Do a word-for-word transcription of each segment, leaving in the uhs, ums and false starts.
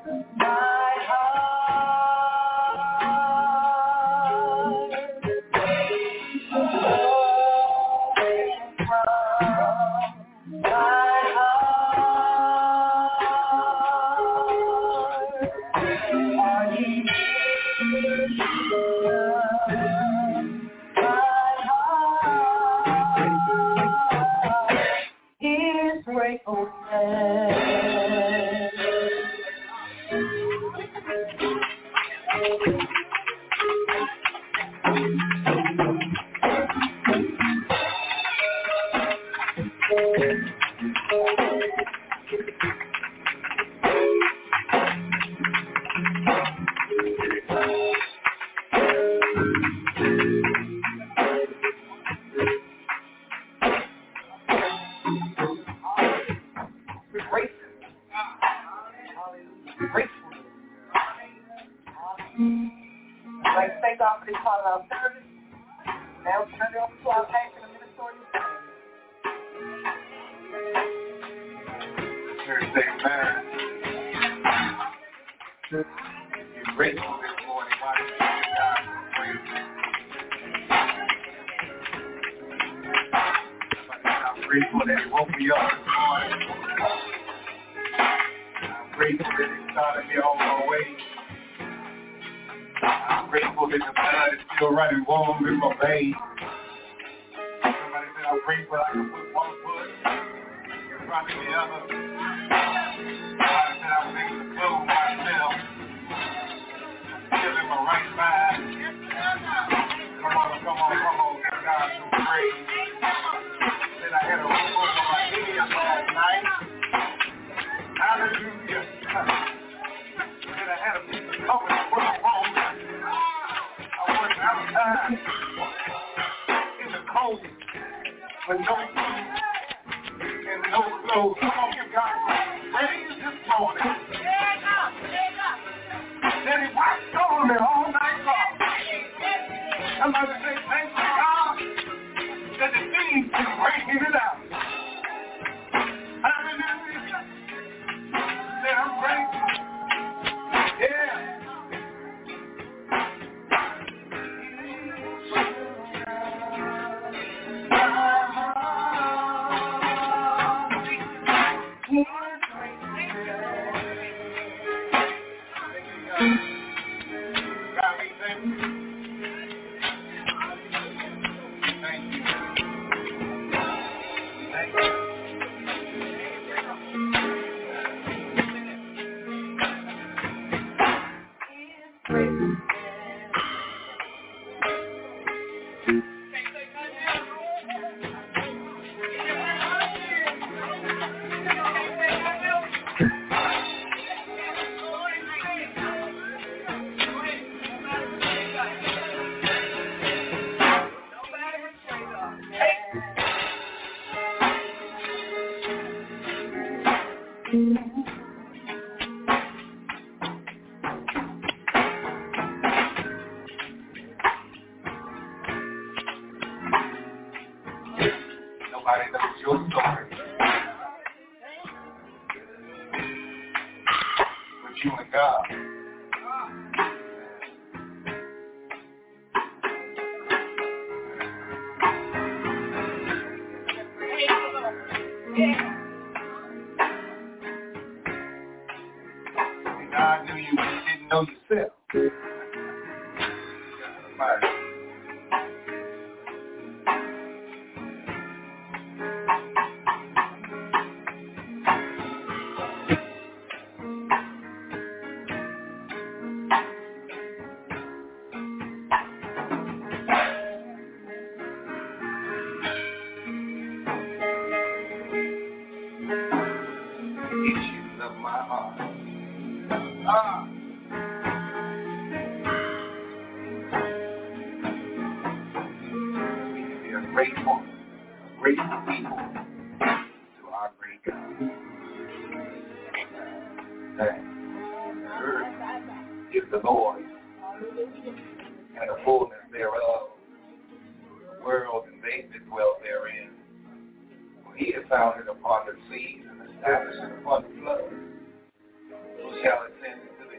founded upon the seas and established upon the flood. So shall it then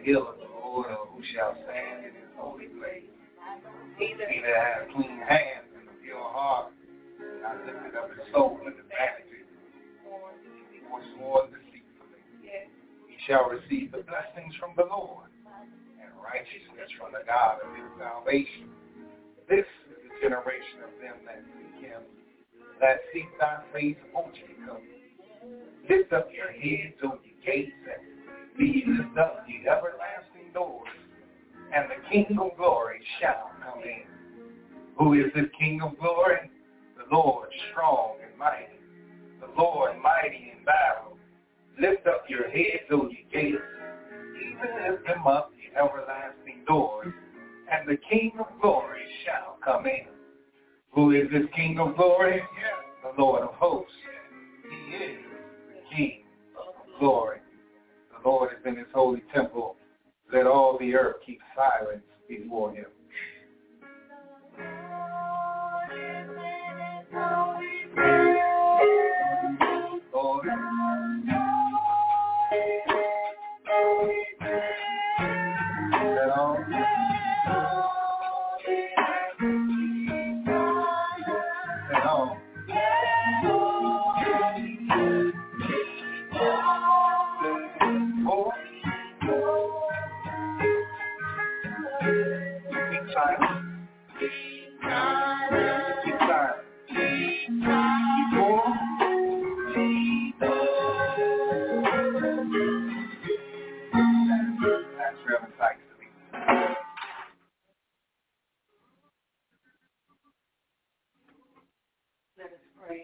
hill of the Lord, or who shall stand in his holy place? He that has clean hands and a pure heart, and I lifted up his soul into vanity, or sworn deceitfully. He shall receive the blessings from the Lord, and righteousness from the God of his salvation. This is the generation of them that seek him, that seek thy face, O Jacob. Lift up your heads, O ye gates, and be lift up ye everlasting doors, and the King of glory shall come in. Who is this King of glory? The Lord strong and mighty, the Lord mighty in battle. Lift up your heads, O ye gates, even lift them up ye everlasting doors, and the King of glory shall come in. Who is this King of glory? The Lord of hosts. He is the King of glory. The Lord is in his holy temple. Let all the earth keep silence before him. Lord. Let all Let all Keep silent. Keep silent. Keep silent. That's Reverend Sykes to me. Let us pray.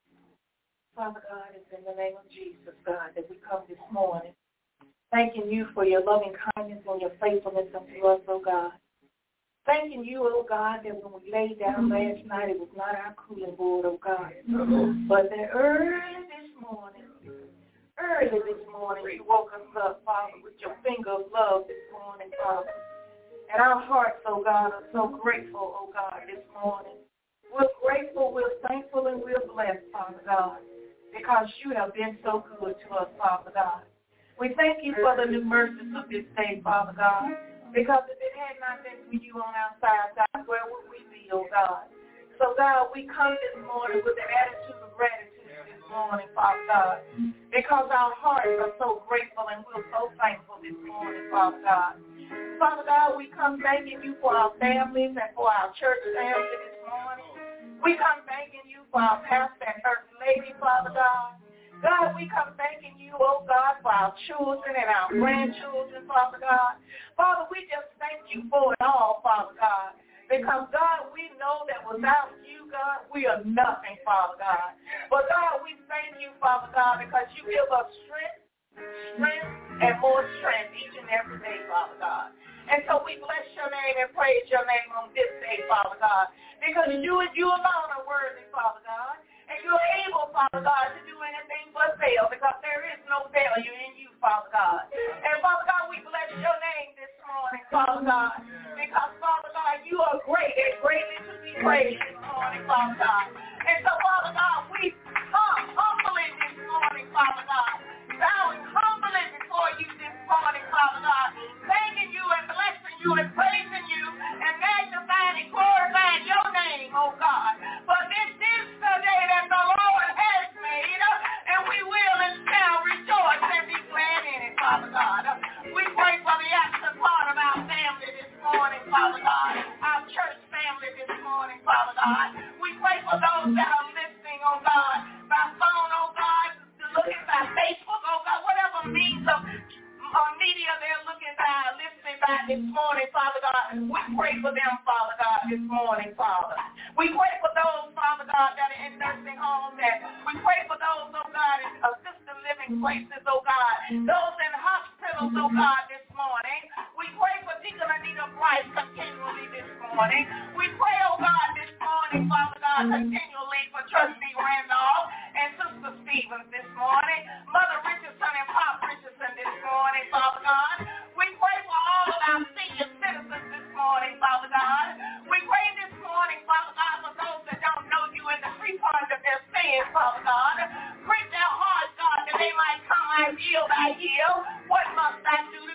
Father God, it's in the name of Jesus, God, that we come this morning, thanking you for your loving kindness and your faithfulness unto us, oh God. Thanking you, oh God, that when we laid down last night, it was not our cooling board, oh God, but that early this morning, early this morning, you woke us up, Father, with your finger of love this morning, Father. And our hearts, oh God, are so grateful, oh God, this morning. We're grateful, we're thankful, and we're blessed, Father God, because you have been so good to us, Father God. We thank you for the new mercies of this day, Father God, because if it had not been for you on our side, God, where would we be, oh God? So, God, we come this morning with an attitude of gratitude this morning, Father God, because our hearts are so grateful and we're so thankful this morning, Father God. Father God, we come thanking you for our families and for our church family this morning. We come thanking you for our pastor and first lady, Father God. God, we come thanking you, oh God, for our children and our grandchildren, Father God. Father, we just thank you for it all, Father God. Because, God, we know that without you, God, we are nothing, Father God. But, God, we thank you, Father God, because you give us strength, strength, and more strength each and every day, Father God. And so we bless your name and praise your name on this day, Father God, because you and you alone are worthy, Father God. And you're able, Father God, to do anything but fail, because there is no failure in you, Father God. And, Father God, we bless your name this morning, Father God, because, Father God, you are great and greatly to be praised this morning, Father God. And so, Father God, we come humbly this morning, Father God, bowing humbly before you this morning, Father God, thanking you and blessing you and praising you and magnifying and glorifying your name, oh God. For this is the day that the Lord has made, and we will and shall rejoice and be glad in it, Father God. We pray for the absent part of our family this morning, Father God, our church family this morning, Father God. We pray for those that are listening, oh God, by phone, oh God, looking by Facebook, oh God, whatever means of uh, media they're looking by, listening by this morning, Father God. We pray for them, Father God, this morning, Father. We pray for those, Father God, that are in nursing homes, and we pray for those, oh God, in assisted living places, oh God, those in hospitals, oh God, this morning. We pray for Deacon Anita Price continually this morning. We pray, oh God, this morning, Father God, continually for Trustee Randolph and Sister Stevens this morning, Mother Richardson and Pop Richardson this morning, Father God. We pray for all of our senior citizens this morning, Father God. We pray this morning, Father God, for those that don't know you in the free part of their sins, Father God. Prick their hearts, God, that they might come out year by year. What must I do to be saved?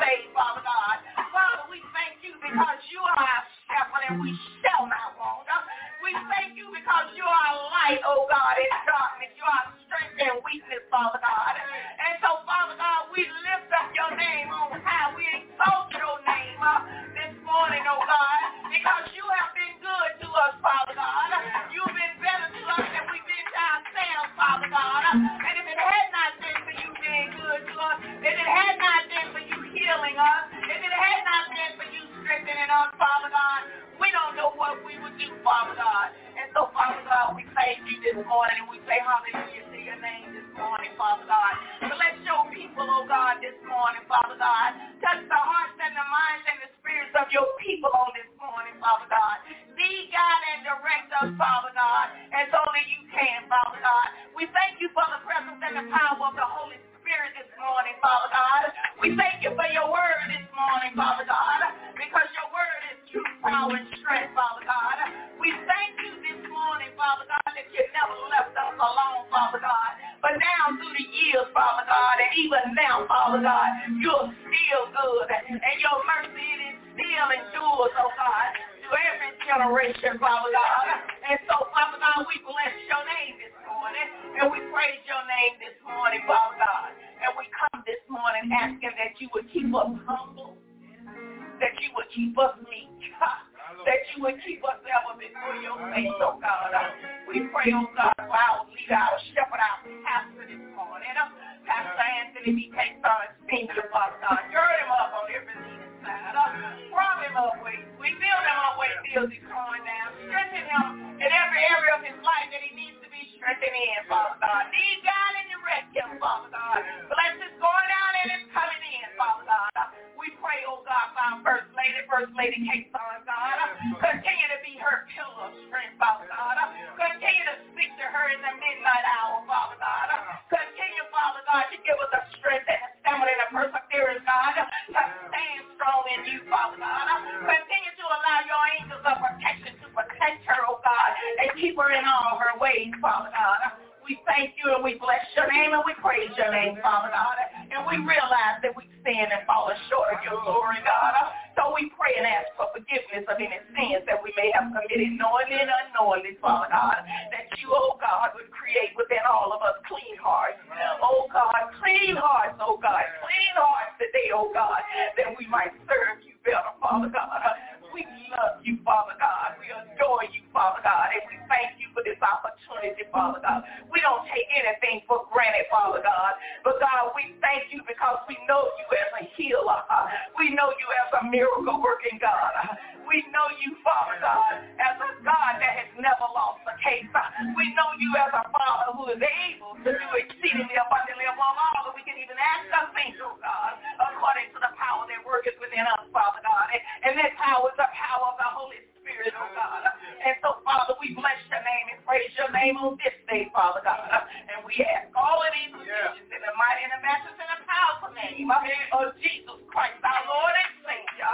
say, Father God. Father, we thank you because you are our shepherd and we shall not want. We thank you because you are light, oh God, in darkness. You are strength and weakness, Father God. And so, Father God, we lift up your name on high. We exalt your name uh, this morning, oh God, because you have been good to us, Father God. You've been better to us than we've been to ourselves, Father God. And if it had not been for you being good to us, if it had not been for you healing us, if it had not been for you strengthening us, Father God, we don't know what we would do, Father God. And so, Father God, we thank you this morning, and we say hallelujah to your name this morning, Father God. Bless your people, oh God, this morning, Father God. Touch the hearts and the minds and the spirits of your people on this morning, Father God. Lead, God, and direct us, Father God, as only you can, Father God. We thank you for the presence and the power of the Holy Spirit this morning, Father God. We thank you for your word this morning, Father God, because your word is truth, power, and strength, Father God. We thank you this morning, Father God, that you never left us alone, Father God. But now through the years, Father God, and even now, Father God, you're still good, and your mercy it is still endures, oh God, to every generation, Father God. And so, Father God, we bless your name this morning, and we praise your name this morning, Father God. And we come this morning asking that you would keep us humble, that you would keep us meek, that you would keep us ever before your face, oh God. We pray, oh God, for our leader, our shepherd, our pastor this morning, Pastor Anthony B. K. Senior, Father God. Gird him up on every leader's side. Prop him up where we build him up where he feels he's going down. Strengthen him in every area of his life that he needs to be strengthened in, Father God. Lead, God, and direct him, Father God. Bless his going out and his coming in, Father God. We pray, oh God, for our First Lady, First Lady Kate Son, God. Continue to be her pillar of strength, Father God. Continue to speak to her in the midnight hour, Father God. Continue, Father God, to give us the strength and the stamina and the perseverance, God, to stand strong in you, Father God. Continue to allow your angels of protection to protect her, oh God, and keep her in all her ways, Father God. We thank you and we bless your name and we praise your name, Father God. And we realize that we sin and fall short of your glory, God. So we pray and ask for forgiveness of any sins that we may have committed knowingly and unknowingly, Father God. That you, oh God, would create within all of us clean hearts. Oh God, clean hearts, oh God. Clean hearts today, oh God, that we might serve you better, Father God. We love you, Father God. We adore you, Father God. And we thank you for this opportunity, Father God. We don't take anything for granted, Father God. But, God, we thank you because we know you as a healer. We know you as a miracle-working God. We know you, Father God, as a God that has never lost a case. We know you as a Father who is able to do exceedingly abundantly above all that we can even ask or think, oh God, according to the power that worketh within us, Father God. And, and that power is the power of the Holy Spirit, oh God. And so, Father, we bless your name and praise your name on this day, Father God. And we ask all of these petitions in the mighty and the matchless and the powerful name of Jesus Christ, our Lord and Savior.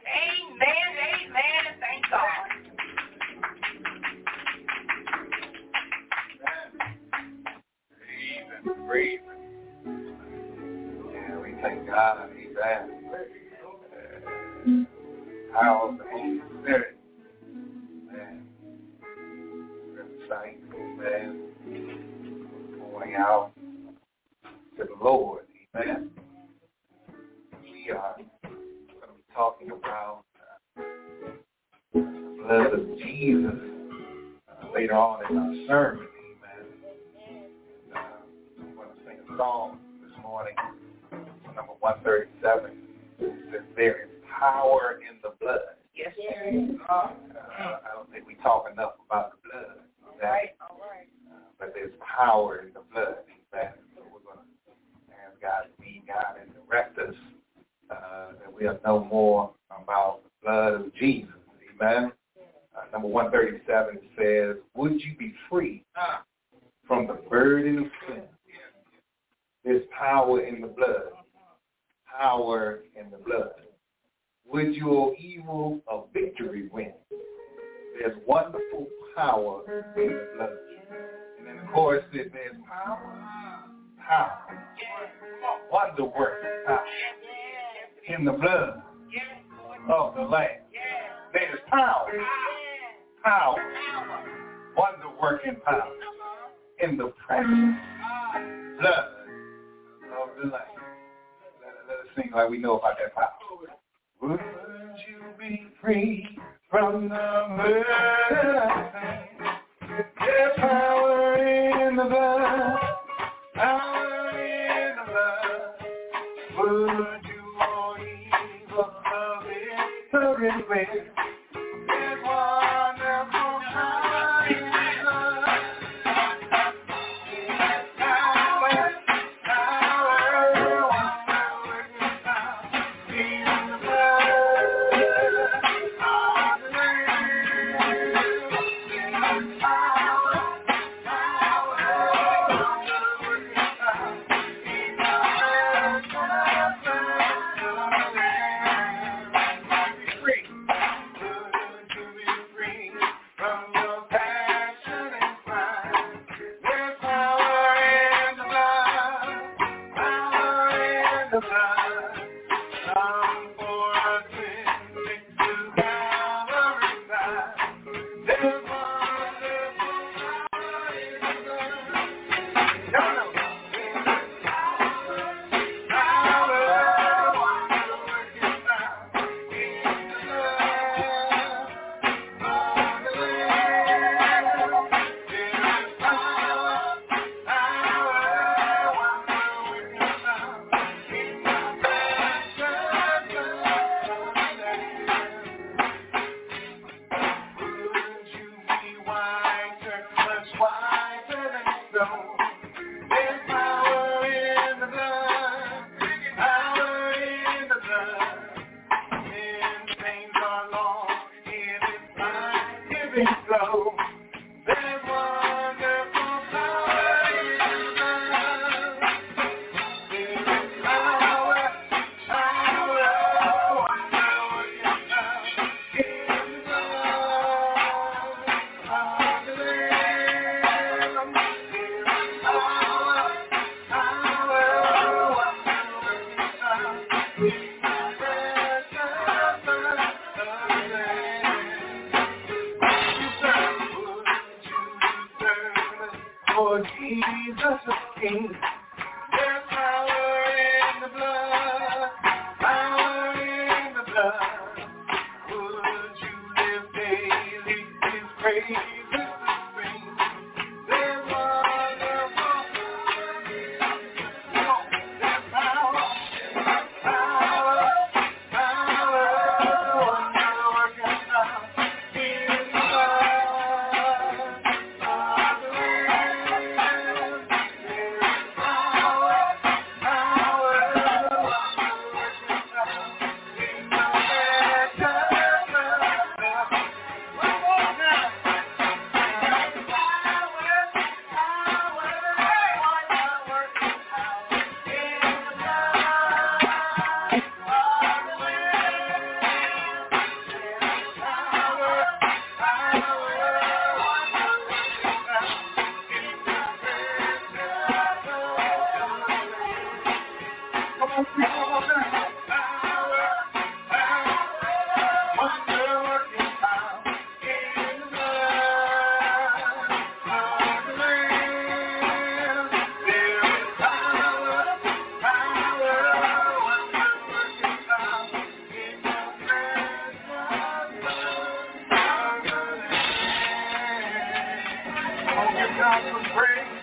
Amen, amen, and thank God. Amen. Praise. Yeah, we thank God. Amen. Power of the Holy Spirit. Amen. Saints, amen. Going out to the Lord. Amen. We are going to be talking about uh, the blood of Jesus uh, later on in our sermon. Amen. And, uh, I'm going to sing a song this morning, number one thirty-seven. It says, there is power in the blood. Yes, there is. Uh, I don't think we talk enough about the blood. All right, all right. Uh, but there's power in the blood. Amen. So we're going to ask God to lead God and direct us, uh, that we'll know more about the blood of Jesus. Amen. Uh, number one thirty-seven says, would you be free from the burden of sin? There's power in the blood. Power in the blood. Would your evil of victory win? There's wonderful power in the blood. And then, of course, there's power, power, wonder working power. in the blood of the Lamb. There's power, power, wonder-working power in the precious blood of the Lamb. Let, let us sing like we know about that power. Would you be free from the murder of sin? There's power in the blood, power in the blood. Would you all evil of victory win? There's wonderful power in the blood. Power, power, wonder-working power in the blood of the Lamb. There's power, power, wonder-working power in the blood of the Lamb. Be free. Good to be free from the passion and crime. There's power in the blood, power in the blood. Come for a sin to Calvary's side. There's wonderful power in the blood. Y'all know. There's power, power, wonder-working power in the blood of the Lamb. There's power, power, wonder-working power in the precious blood of the Lamb. Would you be whiter, much whiter than snow? There's power in the blood, power in the blood. When chains are long, it is life-giving flow. There's wonderful power in the blood. There is power, power, wonder-working power in the blood of the Lamb. There is power, power, wonder-working power in the precious blood of the Lamb. You serve, would you serve, for Jesus is King. There's power in the blood, power in the blood. Would you live daily His praises to sing? There's wonderful power. There's power, power, power, wonder-working power in the blood of the Lamb. There's power, power, wonder-working power in the precious blood of the Lamb. One more time. There's power, power, wonder-working power in the blood of the Lamb. There's power, power, wonder-working power in the precious blood of the Lamb. Come on, sing one more time. Power, power, wonder-working power in the blood of the Lamb. There is power, power, wonder-working power in the precious blood of the Lamb. Oh, give God some praise.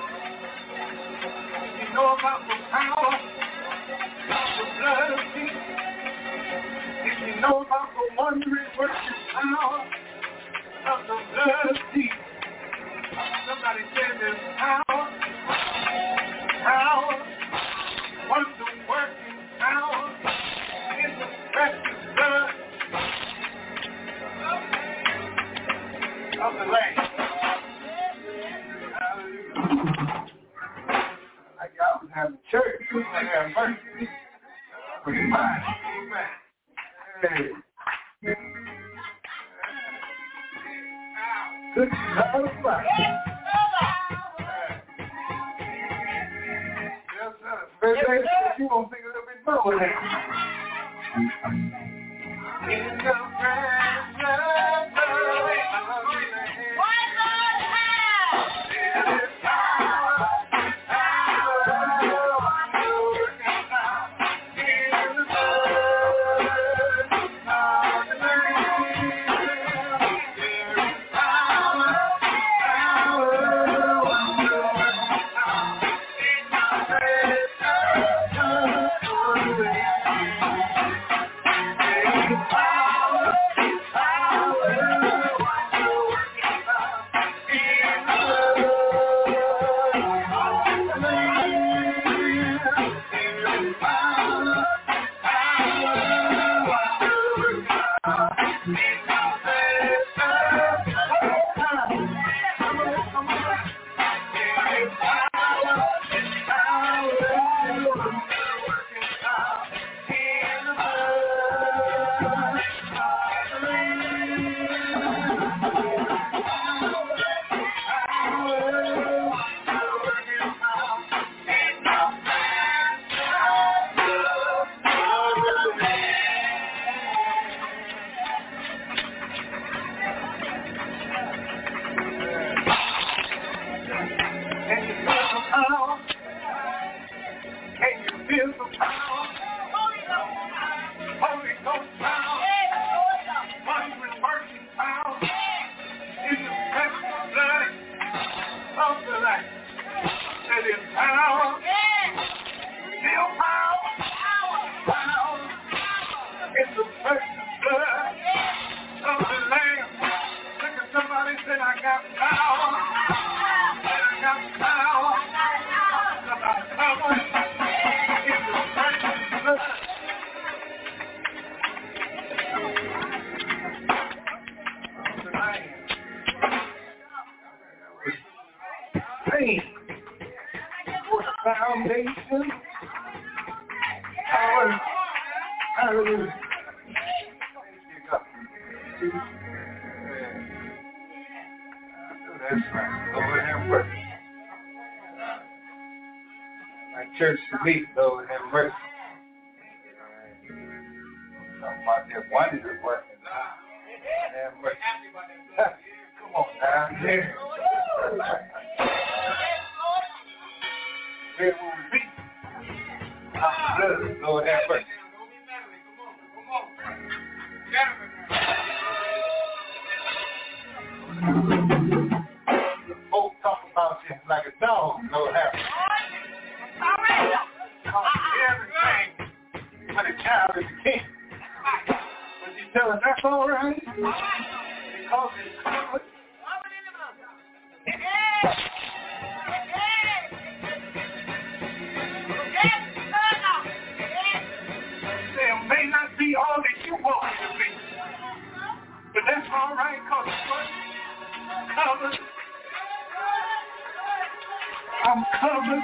You know about the power of the blood of Jesus. If you know about the wondrous working power of the blood of Jesus. Somebody said there's power, power, wonder-working power in the precious blood of the Lamb. Hallelujah. Like y'all was having church, you was like having mercy. Pretty much. Amen. Hey. Good God Almighty. Yes, sir. Maybe you won't think a little bit more than that. Church to meet, Lord, have mercy. Talking about that one is working. Have mercy. Come on down there. Where will we be? I'm good, Lord, have mercy. Folks talk about this like a dog, Lord, have mercy. Everything when a child is a king. But you tell us that's all right because it's covered. There may not be all that you want it to be, but that's all right because it's covered. I'm covered.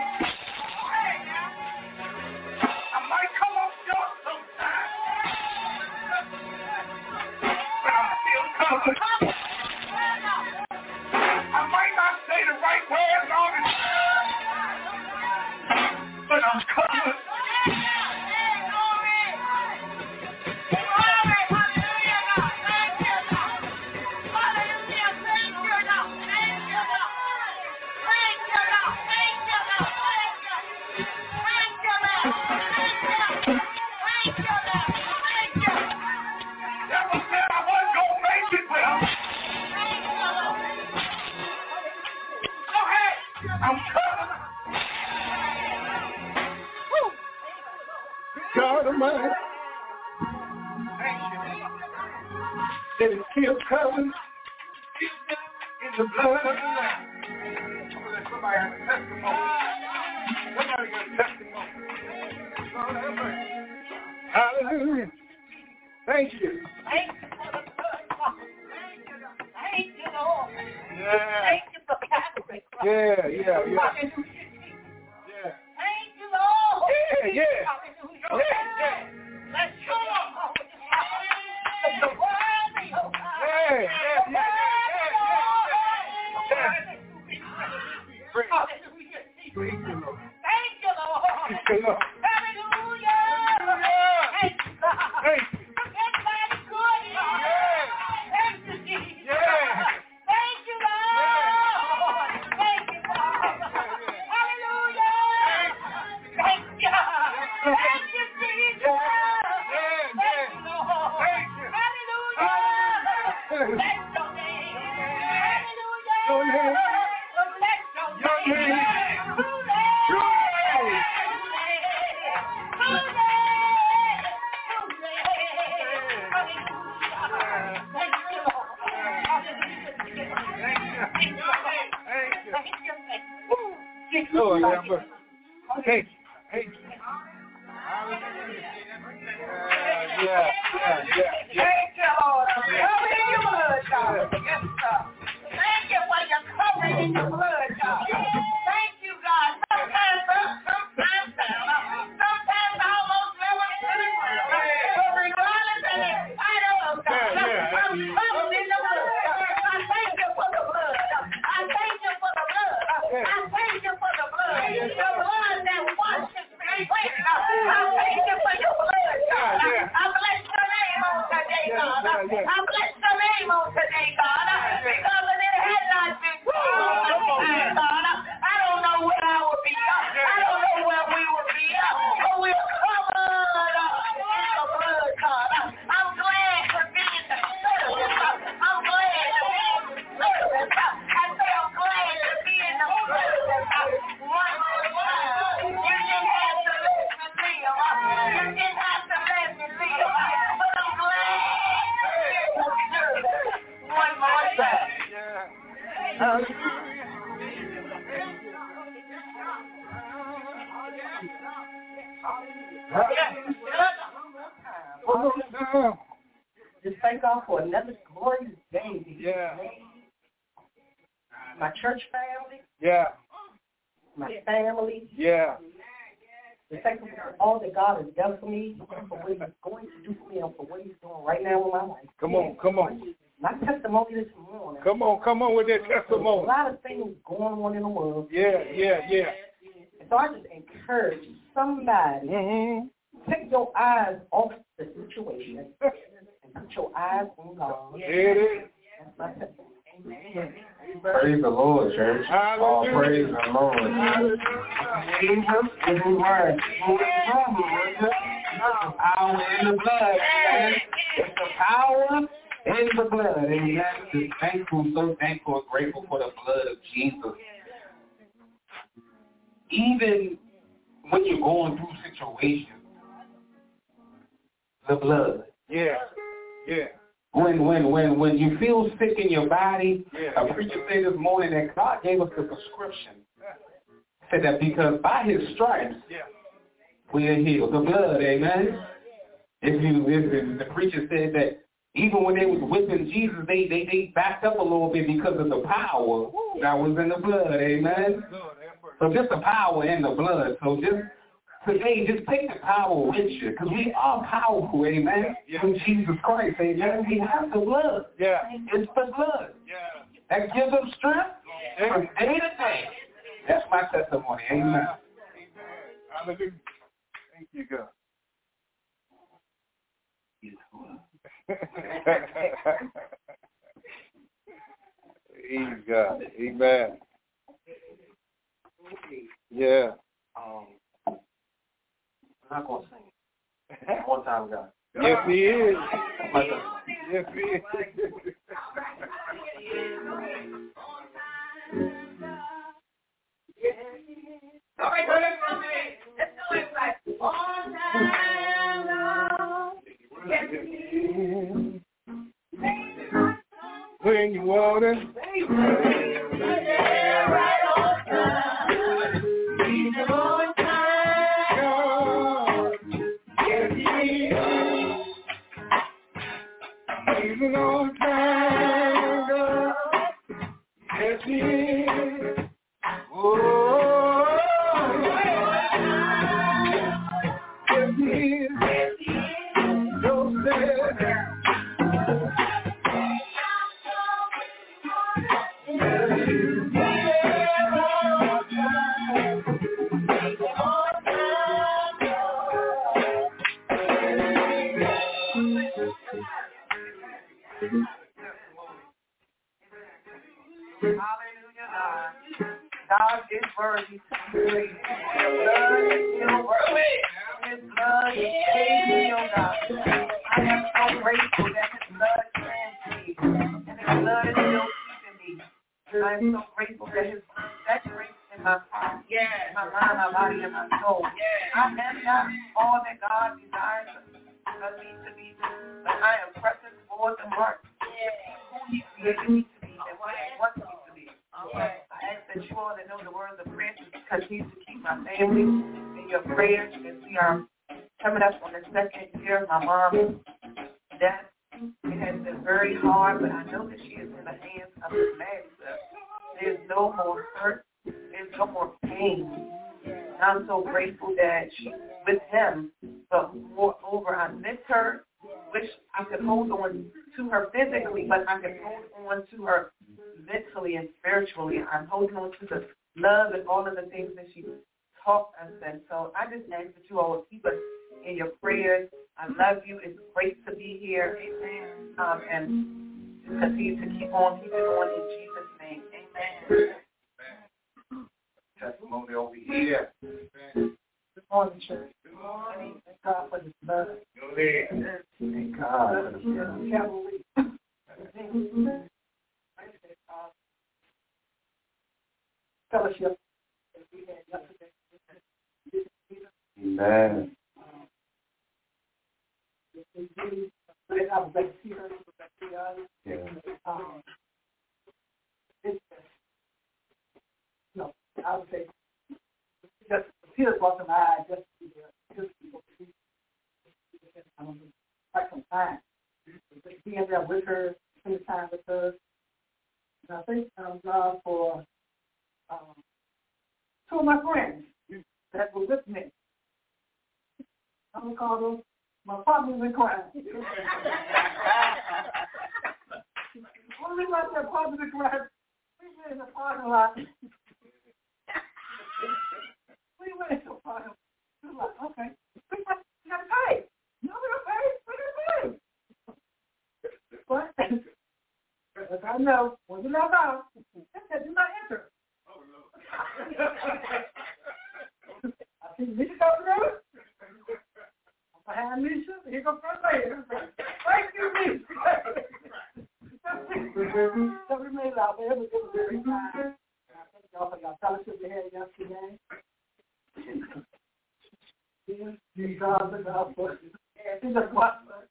I might not say the right words on it, but I'm covered. I'm covered. God Almighty. That is still covered in the blood of the Lamb. Somebody has a testimony. Somebody got a testimony. Hallelujah. Thank you. Thank you for the blood. Thank you, Lord. Yeah. Thank you for Calvary. Yeah, yeah, yeah. Yeah. Thank you, Lord. Yeah, yeah. Hallelujah. Yeah, yeah. Let's go. You're worthy, oh God. Yeah, yeah, yeah, yeah, yeah. Praise the Lord. Thank you, Lord. Thank you, Lord. Hallelujah. Thank you, God. Thank you. Everybody good. Yes. Thank you, Jesus. Yes. Thank you, Lord. Thank you, Lord. Hallelujah. Thank you. Thank you, Jesus. Yes. Thank you, Lord. Thank you. Hallelujah. Bless your name. Hallelujah. Your name. Bless your Your name. name. Your name. Lord, have mercy. Thank you. Thank you. Yeah, yeah, yeah, yeah, yeah. Thank you, Lord. Cover in your blood, God. Yes, God. Thank you for your covering in your blood, God. Thank you, God. Sometimes up, sometimes down. Sometimes almost never to the ground. But regardless of the title of God, I'm covered in the blood. I thank you for the blood. I thank you for the blood. I thank you for the blood. The blood that washes me clean. I thank you for your blood, God. I bless your name on today, God. I bless your name on today, God. Because if it had not been for you, God, I don't know where I would be. I don't know where we would be. But we're covered in the blood, God. I'm glad to be in the service. I'm glad to be in the service. I say I'm glad to be in the service. One more time. You didn't have to let me live. You didn't have to let me live. But I'm glad to be in the service. One more time. Just thank God for another glorious day. Yeah. My church family, Yeah. my family. Yeah. Just thank you for all that God has done for me, for what He's going to do for me, and for what He's doing right now in my life. Come on, come on. My testimony this morning. Come on, come on with that There's testimony. a lot of things going on in the world. Yeah, yeah, yeah. And so I just encourage somebody, Mm-hmm. take your eyes off the situation and put your eyes on God. There it is. That's my testimony. Amen. Praise the Lord, church. All praise the Lord. Jesus is His word. The power in the blood. It's the power in the blood. And I'm just thankful, so thankful and grateful for the blood of Jesus. Even when you're going through situations, the blood. Yeah, yeah. When when when when you feel sick in your body, Yeah. a preacher said this morning that God gave us the prescription. Said that because by His stripes Yeah. we are healed. The blood, amen. If you if, if the preacher said that even when they was whipping Jesus, they, they they backed up a little bit because of the power that was in the blood, amen. So just the power in the blood. So just today, just take the power with you, because we are powerful, amen, yeah. through Jesus Christ, amen. We have the blood. Yeah. It's the blood Yeah. that gives us strength Yeah. from day to day. That's my testimony, amen. Amen. Hallelujah. Thank you, God. Praise God. Amen. Yeah. Um, I'm not going to sing. One time, God. Yes, He is. My testimony. Yes, He is. All right, go ahead for me. Let's do it like one time, Lord. Yes, He is. When you want it. Yeah, right on time. He's on time. Yes, He is. He's on time, God. Yes, He is. Oh, yes, He is. So sad. worthy to be praised. His blood is still working. His blood is saving, oh God. I am so grateful that His blood cleansed me, and His blood is still keeping me. I am so grateful that His blood saturates in my heart, yeah, my mind, my body, and my soul. Yeah. I am not all that God desires of me to be, but I am pressing towards the mark. Yeah. Who He created me to be and what He wants me to be. Okay. I ask that you all that know the words of prayer to continue to keep my family in your prayers as we are coming up on the second year of my mom's death. It has been very hard, but I know that she is in the hands of His Master. There's no more hurt. There's no more pain. I'm so grateful that she's with Him, but moreover, I miss her. Wish I could hold on to her physically, but I could hold on to her mentally and spiritually. I'm holding on to the love and all of the things that she taught us. And so I just ask that you all keep us in your prayers. I love you. It's great to be here. Amen. Um, and continue to keep on, keep it on in Jesus' name. Amen. Testimony over here. Good morning, church. Good morning. Thank God for His blood. Thank God. Fellowship. Amen. I was back to see her. Yeah. Um, no, I would say just tears brought to my eyes just to see the people um, quite some time. Being there with her, spending time with her. And I thank um, God for um, two of my friends that were with me. I'm going to call them my partners in crime. Only reason I said partners in crime, we went in the parking lot. We went into the parking lot. We were like, okay, we got, we got to pay. No, we don't pay. We don't pay. But, as I know, when you log out, that said do not enter. Oh, no. I see Misha go through. Behind Misha, here goes first lady. Thank you, Misha. So we made it out there. It was a very time. I thank y'all for your fellowship you had yesterday. You God, the God for it. And just watch us.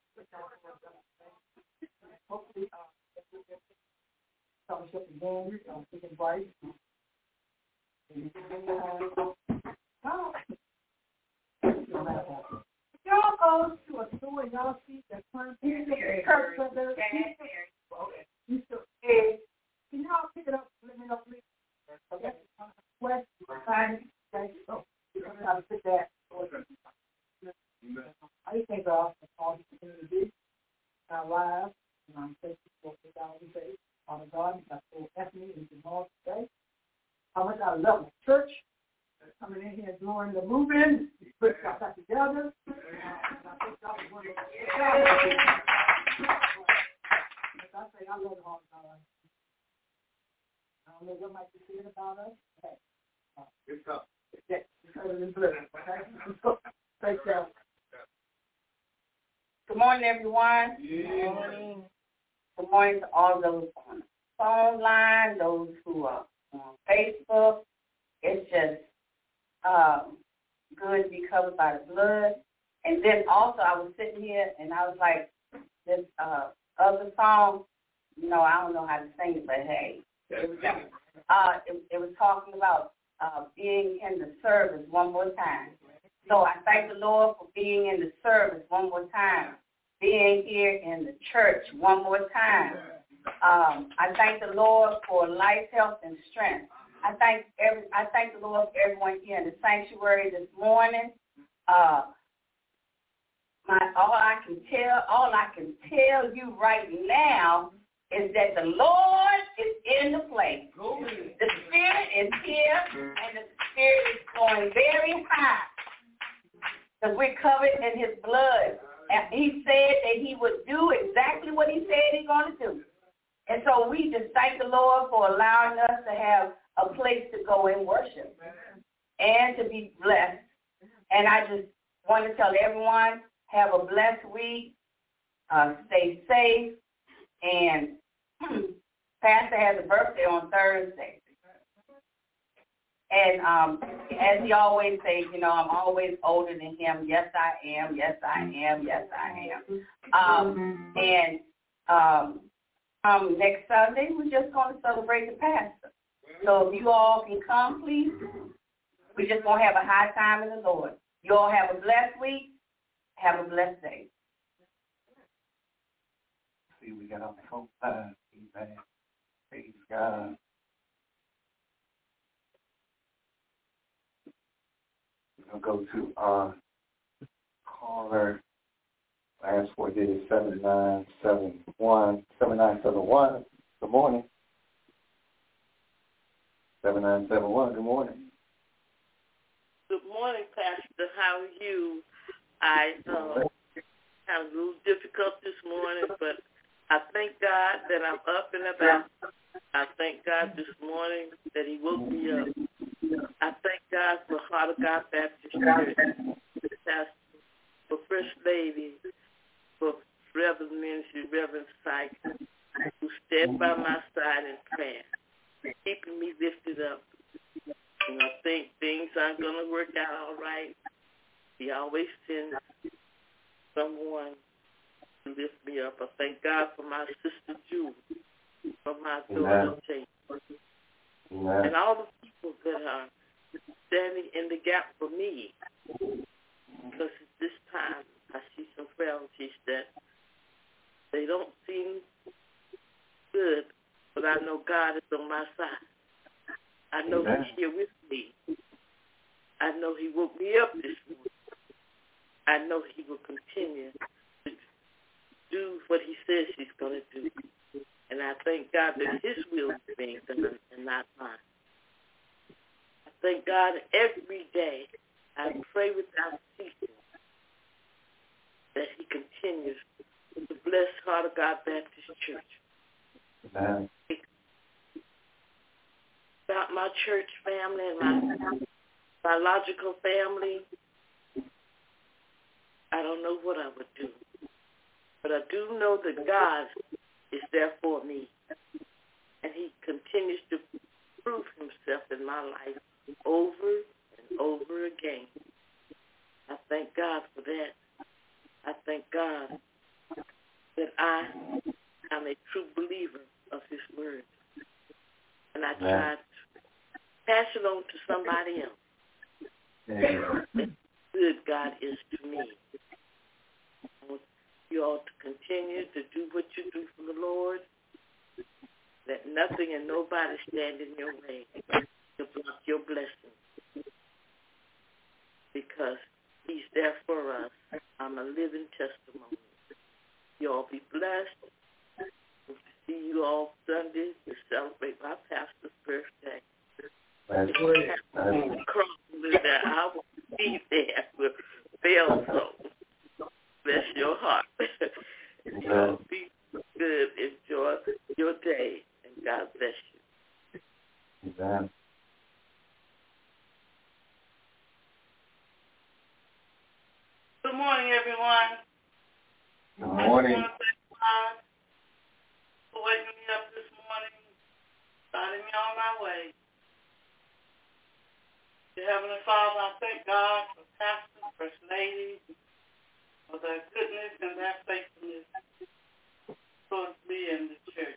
Hopefully, uh, fellowship again, uh, thinking bright. Oh. Y'all go to a store and y'all see that front end of the church of the you still egg. Can y'all pick it up? Let me know, please. Okay. Question. Fine. Thank you. Oh, you don't know how to put that. I just thank God for all the community, our lives, and I'm thankful for what God will say. Father God, I told Anthony and Jamal today how much I love the church. Coming in here during the move-in, put y'all back together. And I think y'all was one of the I say I love the heart of God. I don't know what might be said about us. Hey, uh, it's up. Yeah, it's covered in blood. Okay? Thank you. Good morning, everyone. Yeah. Good morning. Good morning to all those on the phone line, those who are on Facebook. It's just um, good to be covered by the blood. And then also I was sitting here and I was like, this uh, other song, you know, I don't know how to sing it, but hey, it was, uh, it, it was talking about uh, being in the service one more time. So I thank the Lord for being in the service one more time, being here in the church one more time. Um, I thank the Lord for life, health, and strength. I thank every. I thank the Lord for everyone here in the sanctuary this morning. Uh, my all I can tell, all I can tell you right now is that the Lord is in the place. The Spirit is here, and the Spirit is going very high. Because we're covered in His blood, and He said that He would do exactly what He said He's going to do. And so we just thank the Lord for allowing us to have a place to go and worship and to be blessed. And I just want to tell everyone, have a blessed week, uh, stay safe, and Pastor has a birthday on Thursday. And um, as he always says, you know, I'm always older than him. Yes, I am. Yes, I am. Yes, I am. Um, and um, um, next Sunday, we're just going to celebrate the pastor. So if you all can come, please, we're just going to have a high time in the Lord. You all have a blessed week. Have a blessed day. See, we got on the phone line. Amen. Praise God. We're going to go to our caller. Last four digits, seven nine seven one. seven nine seven one. Good morning. seven nine seven one. Good morning. Good morning, Pastor. How are you? I uh, had a little difficult this morning, but I thank God that I'm up and about. I thank God this morning that he woke me up. I thank God for Heart of God Baptist Church, for First Lady, for Reverend Ministry, Reverend Syke, who stand by my side in prayer, keeping me lifted up. And I think things aren't going to work out all right. He always sends someone to lift me up. I thank God for my sister Julie, for my daughter Jane, and all the people that are standing in the gap for me. Because at this time, I see some frailties that they don't seem good, but I know God is on my side. I know Amen. He's here with me. I know he woke me up this morning. I know he will continue to do what he says he's going to do. And I thank God that his will is being done and not mine. I thank God every day. I pray without ceasing that he continues to bless Heart of God Baptist Church. Amen. About my church family and my biological family, I don't know what I would do. But I do know that God is there for me. And he continues to prove himself in my life over and over again. I thank God for that. I thank God that I am a true believer of his word. And I try to pass it on to somebody else. That good God is to me. I want you all to continue to do what you do for the Lord. Let nothing and nobody stand in your way to block your blessing. Because he's there for us. I'm a living testimony. You all be blessed. We'll see you all Sunday to celebrate my pastor's birthday. That's great. That's there. I will be there with bell soul. Bless your heart. So be good. Enjoy your day. And God bless you. Amen. Good morning, everyone. Good morning. I just want to thank God for waking me up this morning, starting me on my way. Dear Heavenly Father, I thank God for Pastor, First Lady, for their goodness and their faithfulness towards me and the church.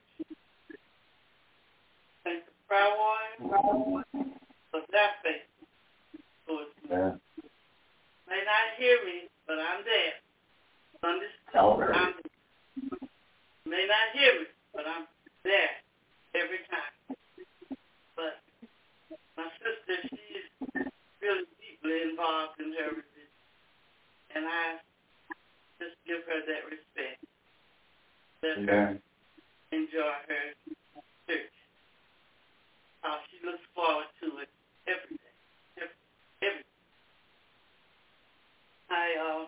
Thank the prayer warriors for their faithfulness towards me. Yeah. May not hear me, but I'm there. Sunday school, I'm there. May not hear me, but I'm there every time. But my sister, she's really deeply involved in her religion, and I just give her that respect. Let yeah. her enjoy her church. Uh, she looks forward to it every day. Every, every day. I, uh,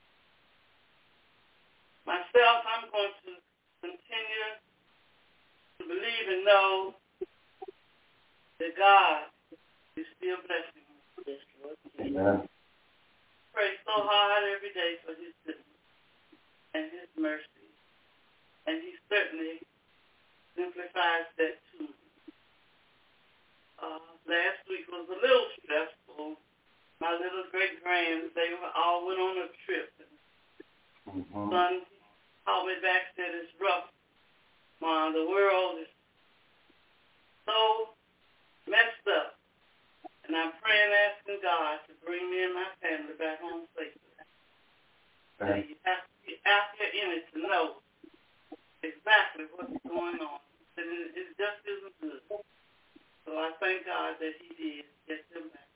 myself, I'm going to continue to believe and know that God is still blessing me. Amen. Pray so hard every day for his goodness and his mercy. And he certainly simplifies that too. Uh, last week was a little stressful. My little great-grands, they all went on a trip. Mm-hmm. Son called me back, said it's rough. Mom, the world is so messed up. And I'm praying, asking God to bring me and my family back home safely. Okay. You have to be out there in it to know exactly what's going on. And it, it just isn't good. So I thank God that he did get them back.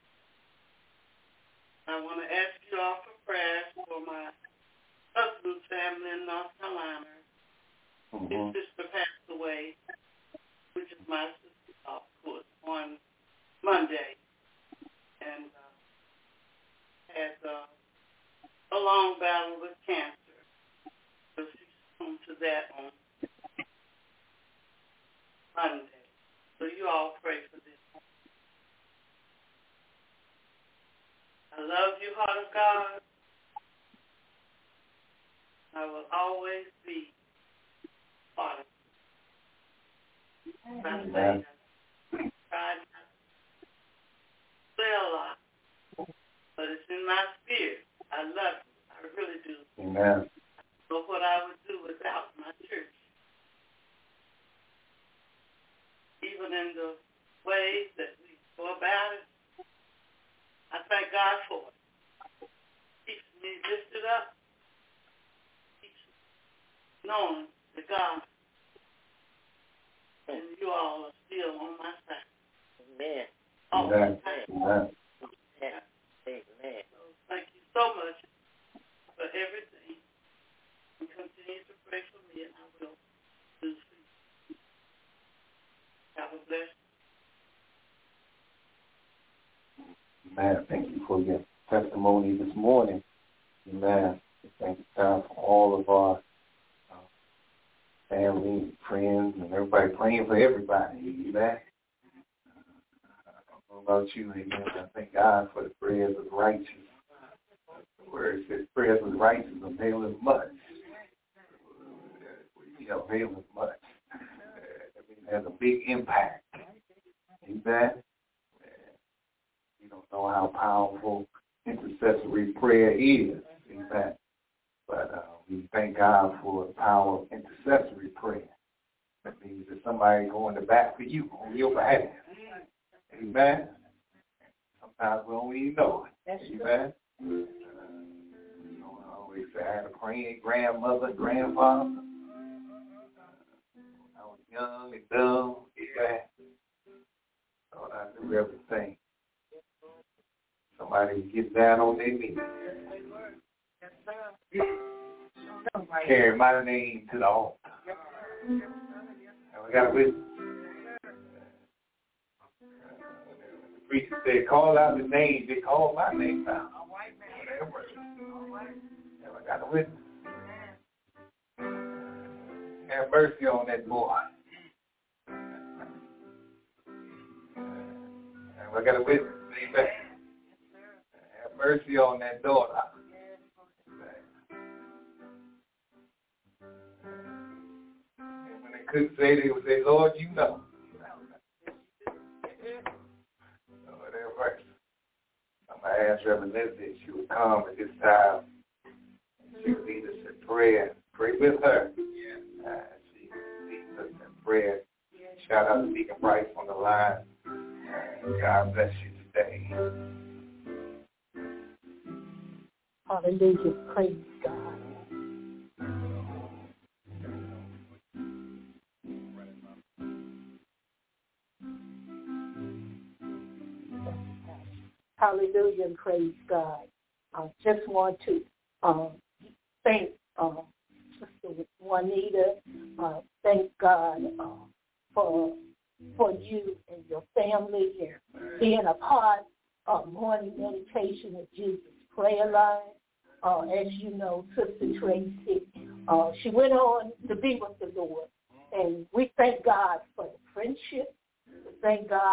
I want to ask you all for prayers for my husband's family in North Carolina. Mm-hmm. His sister passed away, which is my sister, of course, on Monday. And uh, had uh, a long battle with cancer. So she succumbed to that on Monday. So you all pray for this. I love you, heart of God. I will always be part of you. I say that. Try not to say a lot, but it's in my spirit. I love you. I really do. Amen. So what I would do without my church. Even in the ways that we go about it, I thank God for it. Keeps me lifted up. Keeps knowing that God and you all are still on my side. Amen. All Amen. the time. Amen. Amen. So thank you so much for everything. And continue to pray for me, and I will do for you. Have a blessed Amen. Thank you for your testimony this morning. Amen. Thank God for all of our uh, family and friends and everybody praying for everybody. Amen. I don't know about you, amen. I thank God for the prayers of the righteous. The word says prayers of the righteous availeth much. You know, availeth much. I mean, it has a big impact. Amen. You don't know how powerful intercessory prayer is. Amen. But uh, we thank God for the power of intercessory prayer. That means that somebody going to bat for you on your behalf. Amen. Sometimes we don't even know it. Amen. Uh, you know, I always say I had a praying grandmother and grandfather. I was young and dumb. Amen. Thought I knew everything. Somebody would get down on their knees. Carry my name to the altar. And we got a witness. The preacher said, call out the name. They called my name out. And we got a witness. Have mercy on that boy. And we got a witness. Amen. Have mercy on that daughter. And when they couldn't say, they would say, Lord, you know. Lord, have mercy. I'm going to ask Reverend Leslie if she would come at this time. She would lead us in prayer. Pray with her. Uh, she leads us in prayer. Shout out to Deacon Bryce on the line. Uh, God bless you today. Hallelujah. Praise God. Hallelujah and praise God. I just want to um, thank um, Sister Juanita. Uh, thank God uh, for for you and your family and being a part of morning meditation with Jesus prayer line. Uh, as you know, Sister Tracy, uh, she went on to be with the Lord. And we thank God for the friendship. We thank God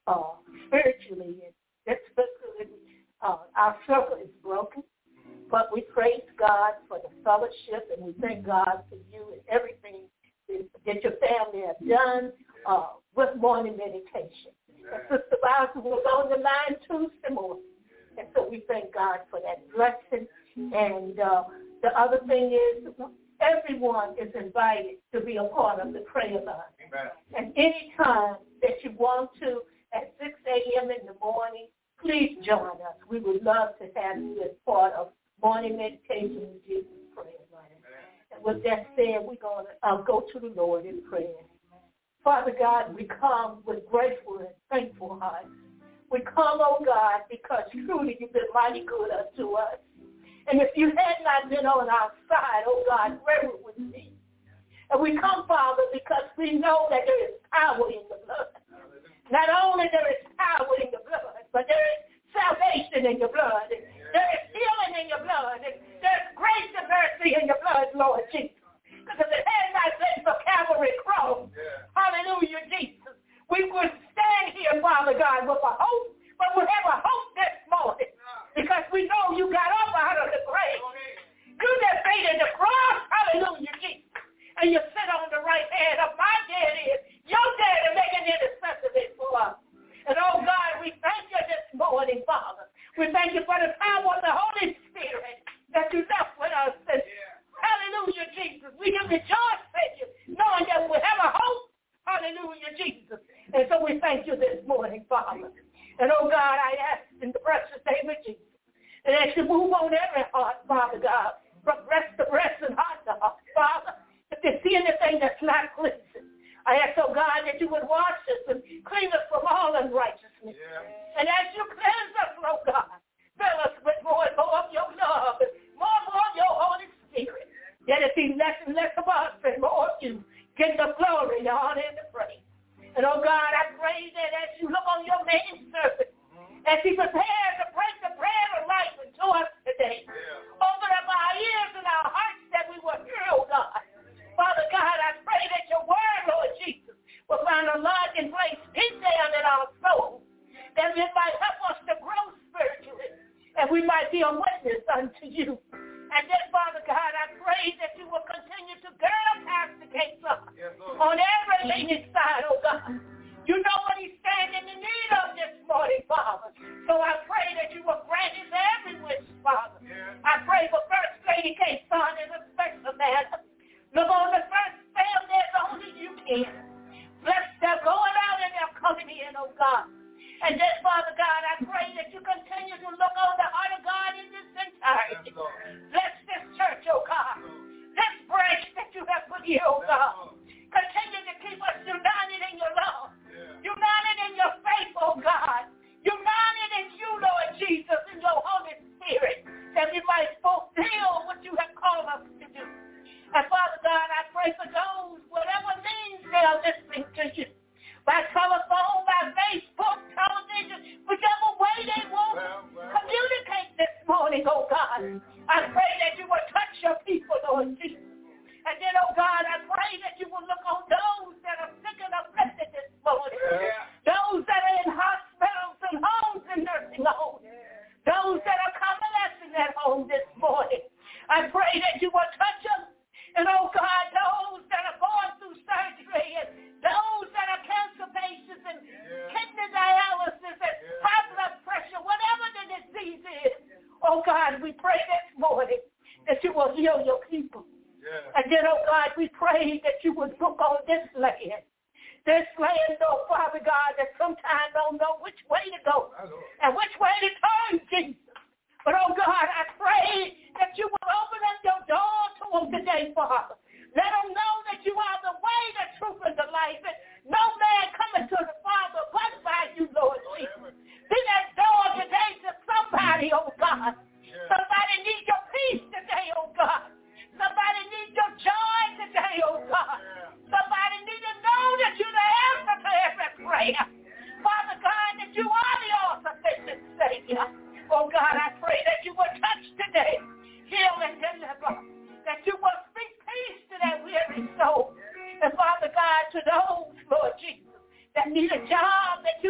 uh, spiritually. And especially, uh, our circle is broken. But we praise God for the fellowship, and we thank God for you and everything that your family has done uh, with morning meditation. And Sister Bowser was on the line Tuesday morning. And so we thank God for that blessing. And uh, the other thing is everyone is invited to be a part of the prayer line. And any time that you want to, at six a.m. in the morning, please join us. We would love to have you as part of morning meditation with Jesus prayer line. And with that said, we're going to uh, go to the Lord in prayer. Father God, we come with grateful and thankful hearts. We come, oh God, because truly you've been mighty good unto us. And if you had not been on our side, oh God, where would we be? And we come, Father, because we know that there is power in the blood. Not only there is power in the blood, but there is salvation in your blood. There is healing in your blood. There's grace and mercy in your blood, Lord Jesus. Because if it had not been for Calvary cross, yeah. Hallelujah, Jesus, we would stand here, Father God, with a hope, but we have a hope this morning because we know you got up out of the grave. You defeated the cross, hallelujah, Jesus, and you sit on the right hand of my daddy, your daddy making intercession for us. And oh God, we thank you this morning, Father. We thank you for the power of the Holy Spirit that you left with us. And hallelujah, Jesus. We can rejoice in you, knowing that we have a hope. Hallelujah, Jesus. And so we thank you this morning, Father. And oh God, I ask in the precious name of Jesus, and as you move on every heart, Father God, from breast to breast and heart to heart, Father, if there's anything that's not pleasing, I ask, oh God, that you would wash us and clean us from all unrighteousness. Yeah. And as you cleanse us, oh God, fill us with more and more of your love and more and more of your Holy Spirit. Let it be less and less of us and more of you. Get the glory, the honor, and the praise. And oh God, I pray that as you look on your main servant, as he prepares to break the bread of life into us today, yeah. Open up our ears and our hearts that we will hear, oh God. Father God, I pray that your word, Lord Jesus, will find a lodging place deep down in our souls, that it might help us to grow spiritually, and we might be a witness unto you. And then, Father God, I pray that you will continue to gird up Pastor Gates up yes, on every leaning side, oh God. You know what he's standing in need of this morning, Father. So I pray that you will grant his every wish, Father. Yeah. I pray for First Lady Kate's son in a special manner. Look on the first family as only you can. Bless them going out and they're coming in, oh God. And then, Father God, I pray that you continue to look on the heart of God in this entirety. Bless this church, oh God. This branch that you have put here, oh God. Continue to keep us united in your love. United in your faith, oh God. United in you, Lord Jesus, in your Holy Spirit. That we might fulfill what you have called us to do. And Father God, I pray for those, whatever means they are listening to you. By telephone, by Facebook, television, whichever way they will well, well. communicate this morning, oh God. I pray that you will touch your people, Lord Jesus. And then, oh God, I pray that you will look on those that are sick and afflicted this morning. Yeah. Those that are in hospitals and homes and nursing homes. Yeah. Those that are convalescing at home this morning. I pray that you will touch them. And, oh God, those that are going through surgery and those that are cancer patients and yeah. kidney dialysis and yeah. high blood pressure, whatever the disease is, oh God, we pray this morning that you will heal your people. Yeah. And then, oh God, we pray that you would look on this land. This land, oh Father God, that sometimes don't know which way to go and which way to turn, Jesus. But, oh God, I pray that you will open up your door to them today, Father. Let them know that you are the way, the truth, and the life. And no man coming to the Father but by you, Lord Jesus. Be that door today to somebody, oh God. Somebody needs your peace today, oh God. Somebody needs your joy today, oh God. Somebody needs to know that you're the answer to every prayer. Father God, that you are the all-sufficient Savior. Oh God, I pray that you will touch today, heal and deliver, that you will speak peace to that weary soul. And Father God, to those, Lord Jesus, that need a job, that you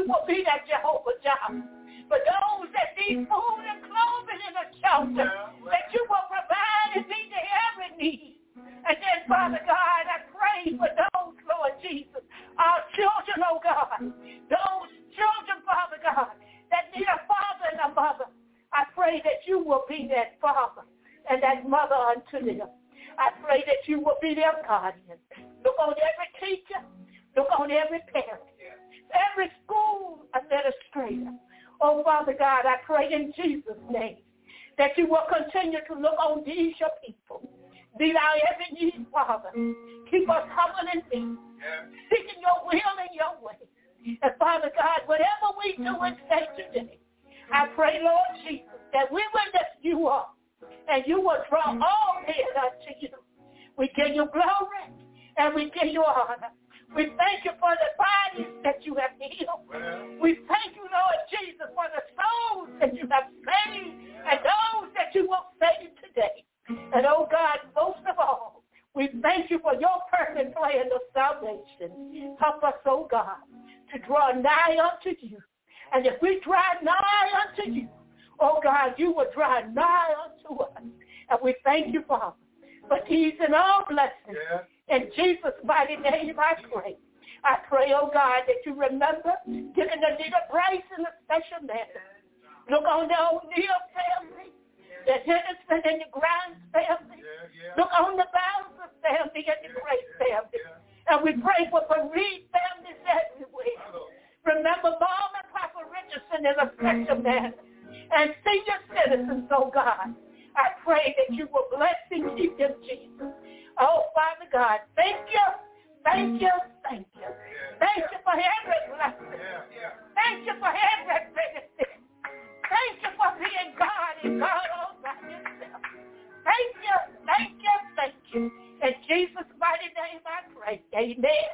will be that Jehovah Jireh. For those that need food and clothing and a shelter, that you will provide and meet their every need. And then, Father God, I pray for those, Lord Jesus, our children, oh God, those children, Father God, that need a father and a mother. I pray that you will be that father and that mother unto them. I pray that you will be their guardian. Look on every teacher. Look on every parent. Every school administrator. Oh, Father God, I pray in Jesus' name that you will continue to look on these your people. Be thou every need, Father. Keep us humble and meek, seeking your will and your way. And Father God, whatever we do and say today, I pray, Lord Jesus, that we will lift you up and you will draw all men unto you. We give you glory and we give you honor. We thank you for the bodies that you have healed. We thank you, Lord Jesus, for the souls that you have saved and those that you will save today. And, oh God, most of all, we thank you for your perfect plan of salvation. Help us, oh God, to draw nigh unto you. And if we draw nigh unto you, oh God, you will draw nigh unto us. And we thank you, Father, for these and all blessings. Yeah. In Jesus' mighty name I pray. I pray, oh God, that you remember giving the Anita Bryce in a special manner. Look on the O'Neill family, the Henderson and the Grimes family. Yeah, yeah. Look on the Bowser family and the Grace family. Yeah. And we pray for bereaved families everywhere. Remember Mom and Papa Richardson in a special manner. And senior citizens, oh God, I pray that you will bless and keep them, Jesus. Oh, Father God, thank you, thank you, thank you. Thank you for every blessing. Thank you for every benefit. Thank you for being God and God all by yourself. Thank you, thank you, thank you. In Jesus' mighty name I pray. Amen,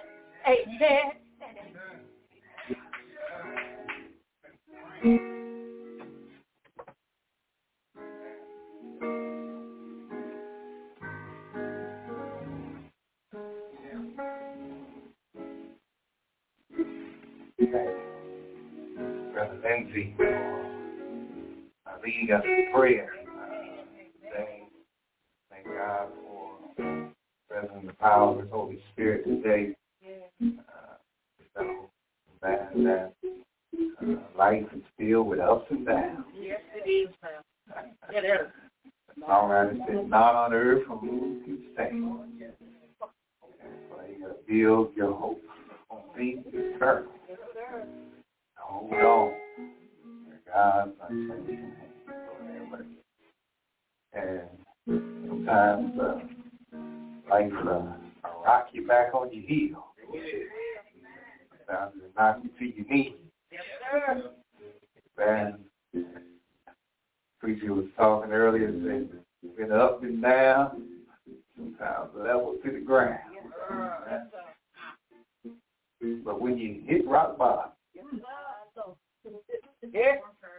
amen, and amen. Brother Lindsay, uh, leading us in prayer. Uh, today. Thank God for presence and the power of His Holy Spirit today. Uh, so that, that uh, life is filled with ups and downs. Yes, it is, ma'am. It is. The songwriter said, not on earth from whom you stand. So you got to build your hope on things eternal. Hold on. God's unchanging hand. And sometimes uh, life uh, rock you back on your heel. Sometimes it knock you to your knees. And preacher was talking earlier and said, been up and down, sometimes level to the ground. But when you hit rock bottom, yeah.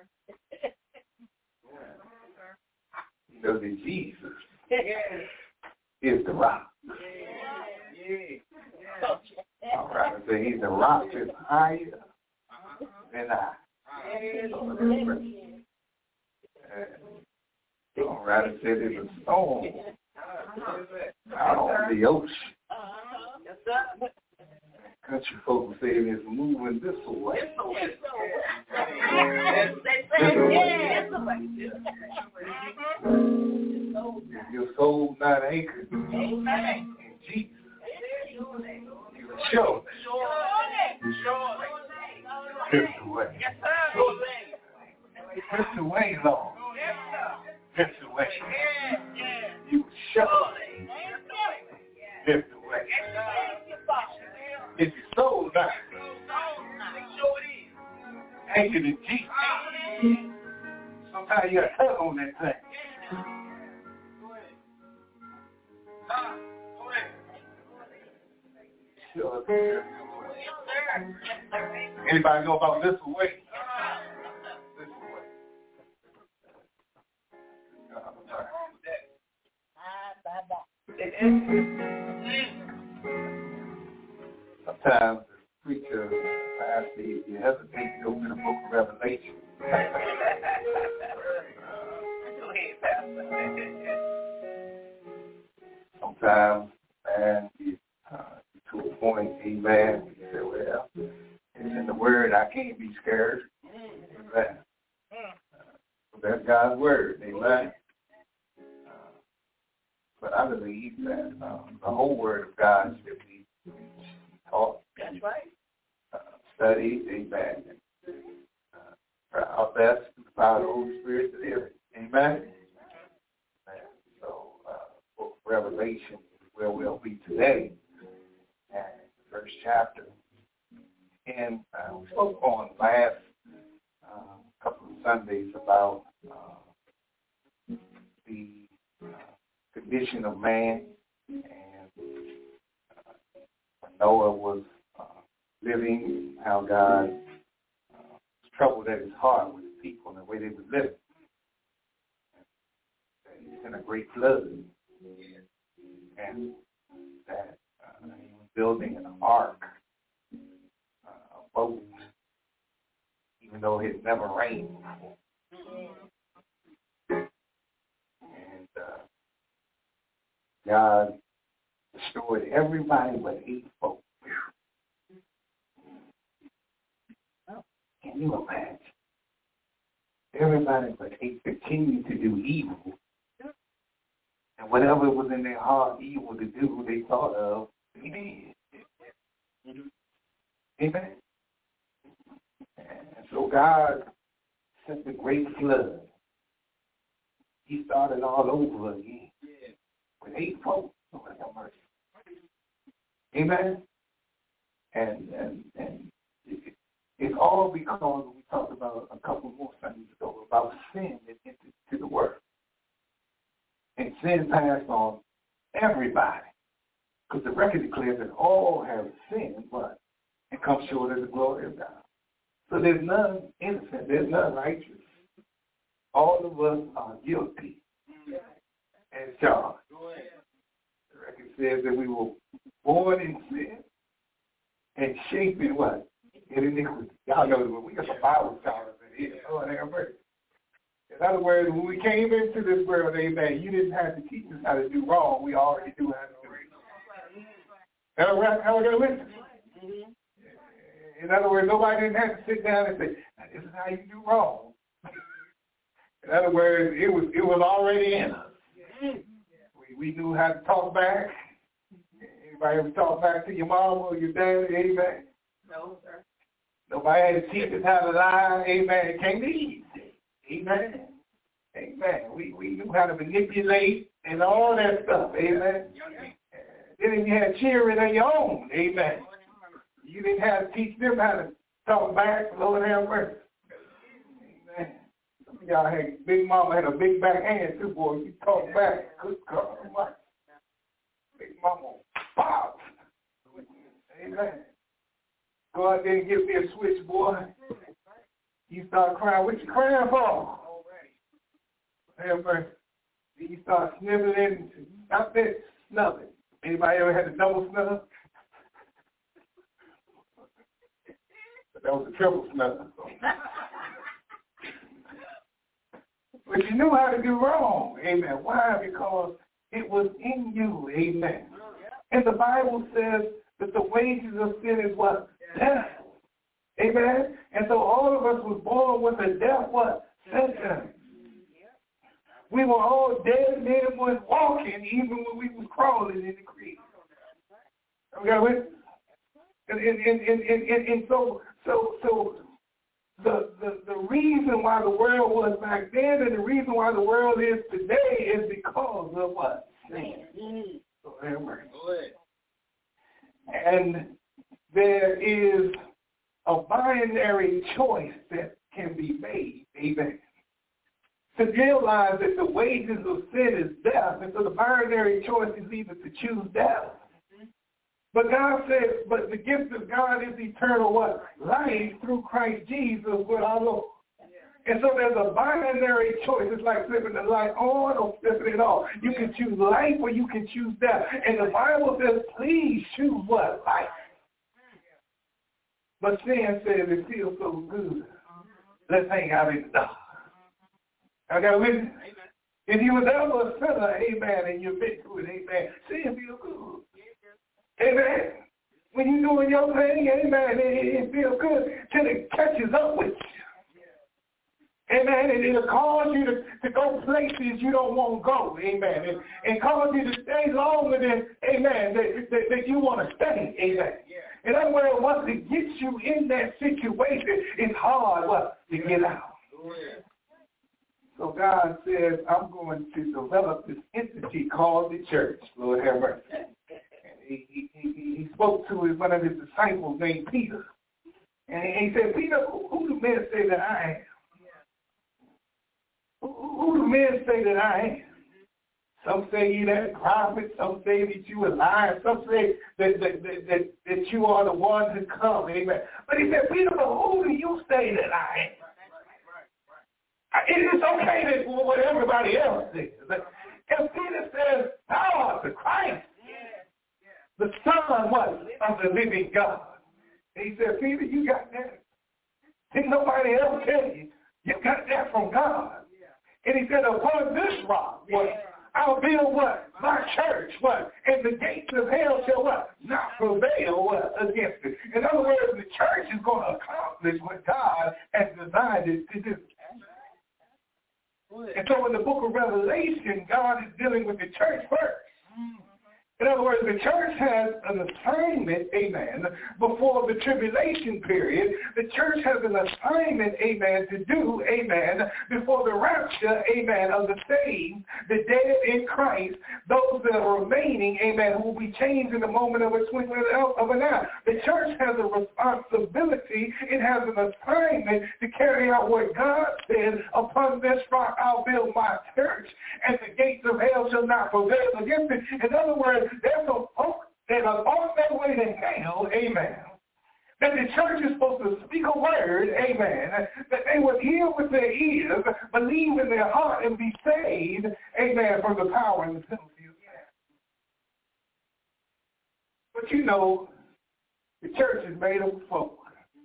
You know that Jesus is the rock. All right, so he's the rock that's higher than I. All right, it said there's a storm out on the ocean. Country folks say it's moving this way. If your soul not anchored in Jesus, you show drift away. Drift away, Lord. Drift away. You show drift away. If your soul not anchored in Jesus, sometimes you got to tug on that thing. Sure. Anybody know about this way? This way. Sometimes the preacher, Pastor, if you hesitate to go to the book of Revelation. Go ahead, Pastor. Sometimes, man, you, uh, to a point, amen, you say, well, it's in the word, I can't be scared. Amen. Uh, that's God's word, amen. Uh, but I believe that uh, the whole word of God should be taught. That's right. Uh, studied, amen. Uh, try our best to allow the Holy Spirit to hear it, amen. Amen. So, uh, book of Revelation is where we'll be today, and the first chapter. And uh, we spoke on last uh, couple of Sundays about uh, the uh, condition of man, and uh, Noah was uh, living, how God uh, was troubled at his heart with the people and the way they were living. And he sent a great flood, and that uh, he was building an ark, uh, a boat, even though it had never rained before. And uh, God destroyed everybody but eight folks. Can you imagine? Everybody but eight continued to do evil. And whatever was in their heart evil to do, they thought of, they did. Amen? And so God sent the great flood. He started all over again with eight folks. Oh, have mercy. Amen? And, and, and it, it's all because we talked about a couple more Sundays ago about sin that entered into the world. And sin passed on everybody. Because the record declares that all have sinned, but it comes short of the glory of God. So there's none innocent. There's none righteous. All of us are guilty and charged. The record says that we were born in sin and shaped in what? In iniquity. Y'all know that we got some Bible scholars in here. Oh, have mercy. In other words, when we came into this world, amen, you didn't have to teach us how to do wrong. We already knew how to do it. How are we going to listen? In other words, nobody didn't have to sit down and say, now, this is how you do wrong. In other words, it was it was already in us. We, we knew how to talk back. Anybody ever talk back to your mom or your dad? Amen. No, sir. Nobody had to teach us how to lie. Amen. It came to easy. Amen. Amen. We we knew how to manipulate and all that stuff. Amen. Then you had cheering on your own. Amen. You didn't have to teach them how to talk back. Lord have mercy. Amen. Some of y'all had, Big Mama had a big back hand too, boy. You talk back. Good God. Big Mama pop. Amen. Go out there and give me a switch, boy. You start crying. What you crying for? Have mercy. Then you start sniveling. Stop that snubbing. Anybody ever had a double snub? That was a triple snub. But you knew how to do wrong. Amen. Why? Because it was in you. Amen. And the Bible says that the wages of sin is what? Death. Amen. And so all of us was born with a death what? Sentence. We were all dead men was walking even when we was crawling in the creek. Okay, and, and, and, and, and, and so so so the, the the reason why the world was back then and the reason why the world is today is because of what? Sin. And there is a binary choice that can be made. Amen. To realize that the wages of sin is death, and so the binary choice is either to choose death. But God says, but the gift of God is eternal what? Life through Christ Jesus with our Lord. And so there's a binary choice. It's like flipping the light on or flipping it off. You can choose life or you can choose death. And the Bible says, please choose what? Life. But sin says it feels so good. Let's hang out in the dark. I got with you? If you was ever a sinner, amen, and you've been through it, amen, sin feels good. Amen. When you're doing your thing, amen, it, it feels good till it catches up with you. Amen. And it'll cause you to, to go places you don't want to go. Amen. And, and cause you to stay longer than, amen, that, that, that you want to stay. Amen. In other words, once it gets you in that situation, it's hard what, to get out. So God says, I'm going to develop this entity called the church. Lord have mercy. And he, he, he, he spoke to his, one of his disciples named Peter. And he said, Peter, who, who do men say that I am? Who, who do men say that I am? Some say you that prophet, some say that you are lying, some say that, that, that, that, that you are the one to come. Amen. But he said, Peter, but who do you say that I am? It is okay that what everybody else says. If Peter says, thou art the Christ, the Son, what, of the living God. And he said, Peter, you got that. Didn't nobody else tell you. You got that from God. And he said, upon this rock, what, I'll build what? My church, what? And the gates of hell shall what? Not prevail what? Against it. In other words, the church is going to accomplish what God has designed it to do. And so in the book of Revelation, God is dealing with the church first. In other words, the church has an assignment, amen, before the tribulation period. The church has an assignment, amen, to do, amen, before the rapture, amen, of the saved, the dead in Christ, those that are remaining, amen, who will be changed in the moment of a twinkling of an eye. The church has a responsibility. It has an assignment to carry out what God said, upon this rock I'll build my church, and the gates of hell shall not prevail against it. In other words, there's some folks that are on their way to hell, amen, that the church is supposed to speak a word, amen, that they would hear with their ears, believe in their heart, and be saved, amen, from the power and the penalty of sin. But you know, the church is made up of folk.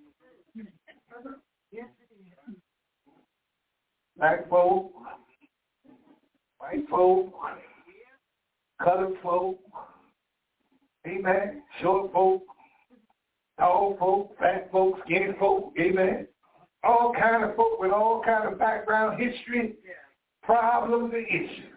Black folk, white folk, colored folk, amen, short folk, tall folk, fat folk, skinny folk, amen, all kind of folk with all kind of background, history, problems, and issues.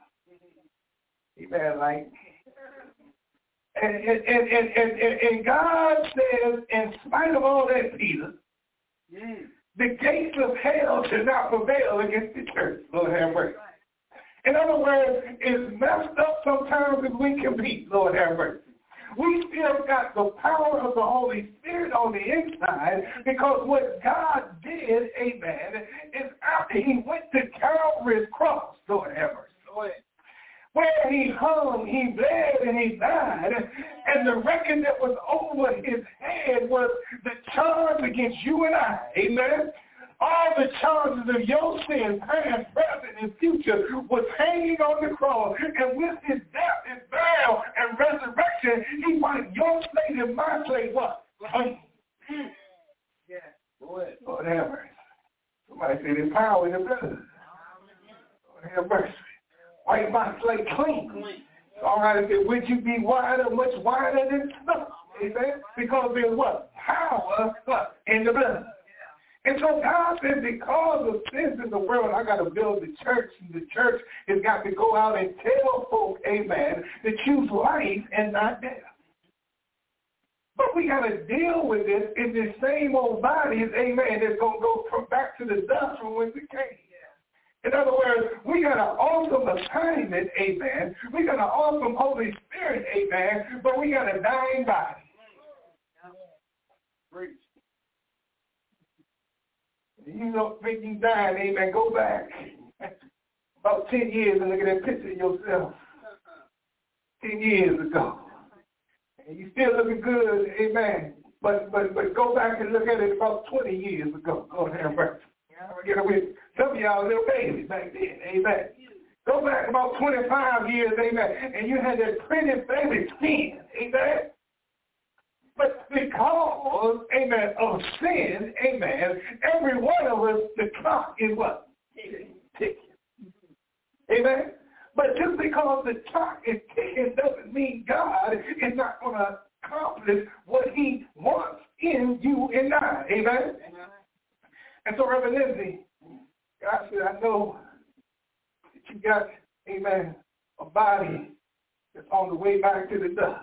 Amen, like, and, and, and, and, and, and God says, in spite of all that, Peter, the gates of hell shall not prevail against the church. Lord have mercy. In other words, it's messed up sometimes if we compete, Lord have mercy. We still got the power of the Holy Spirit on the inside, because what God did, amen, is after he went to Calvary's cross, Lord have mercy, where he hung, he bled, and he died, and the record that was over his head was the charge against you and I, amen. All the charges of your sin, past, present, and future, was hanging on the cross. And with his death and burial and resurrection, he wiped your slate and my slate what? Clean. Yeah. Lord have mercy. Somebody said there's power in the blood. Lord have mercy. Wipe my slate clean. It's all right if it would you be wider, much wider than snow. Amen? Because there's what? Power what? In the blood. And so God said, because of sins in the world, I got to build the church. And the church has got to go out and tell folk, amen, to choose life and not death. But we got to deal with this in the same old bodies, amen, that's going to go from back to the dust from whence it came. In other words, we got an awesome assignment, amen. We got an awesome Holy Spirit, amen, but we got a dying body. Preach. You don't think you died, amen, go back about ten years and look at that picture of yourself ten years ago. And you still looking good, amen, but but but go back and look at it about twenty years ago. Lord have mercy. Get away. Some of y'all little babies back then, amen. Go back about twenty-five years, amen, and you had that pretty baby skin, amen. But because, amen, of sin, amen, every one of us, the clock is what? Ticking. Amen? But just because the clock is ticking doesn't mean God is not going to accomplish what he wants in you and I. Amen? And so, Reverend Lindsay, God said, I know that you got, amen, a body that's on the way back to the dust.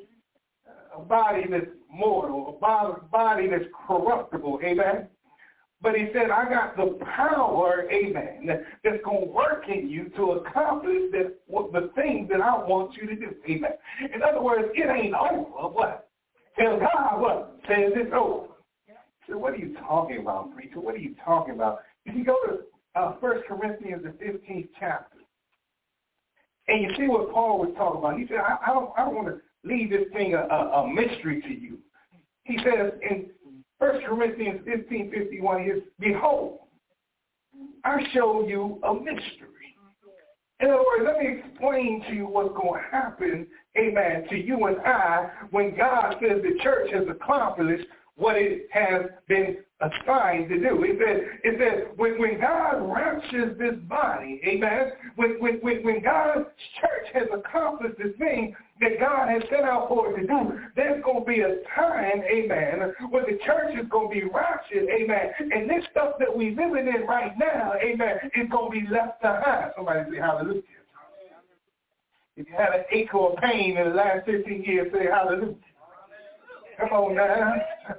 A body that's mortal, a body that's corruptible, amen? But he said, I got the power, amen, that's going to work in you to accomplish that, what, the things that I want you to do, amen. In other words, it ain't over, what? Tell God what? Says it's over. So what are you talking about, preacher? What are you talking about? If you go to uh, First Corinthians, the fifteenth chapter, and you see what Paul was talking about. He said, I, I don't, I don't want to leave this thing a, a, a mystery to you. He says in First Corinthians fifteen fifty-one, he says, behold, I show you a mystery. In other words, let me explain to you what's going to happen, amen, to you and I when God says the church has accomplished what it has been assigned to do. It said, it said when, when God raptures this body, amen, when, when, when, when God's church has accomplished the thing that God has set out for it to do, there's going to be a time, amen, when the church is going to be raptured, amen, and this stuff that we're living in right now, amen, is going to be left behind. Somebody say hallelujah. If you had an ache or pain in the last fifteen years, say hallelujah. Come on now.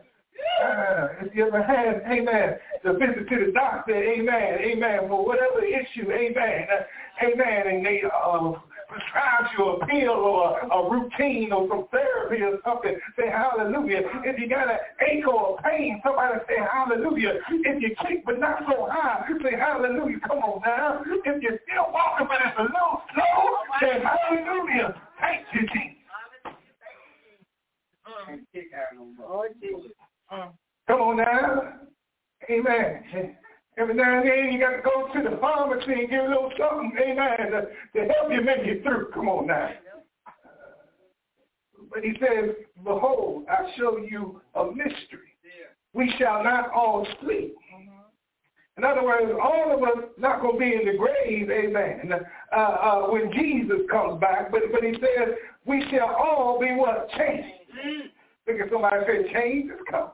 Uh, if you ever had, amen, to visit to the doctor, amen, amen, for whatever issue, amen, uh, amen, and they uh, prescribe you a pill or a routine or some therapy or something, say hallelujah. If you got an ache or a pain, somebody say hallelujah. If you kick but not so high, say hallelujah. Come on now. If you're still walking but it's a little slow, say hallelujah. Thank you, Jesus. Oh, Jesus. Come on now. Amen. Every now and then you got to go to the pharmacy and get a little something, amen, to, to help you make it through. Come on now. But he says, behold, I show you a mystery. We shall not all sleep. In other words, all of us not going to be in the grave, amen, uh, uh, when Jesus comes back. But, but he says, we shall all be what? Changed. Look at somebody say, change is coming.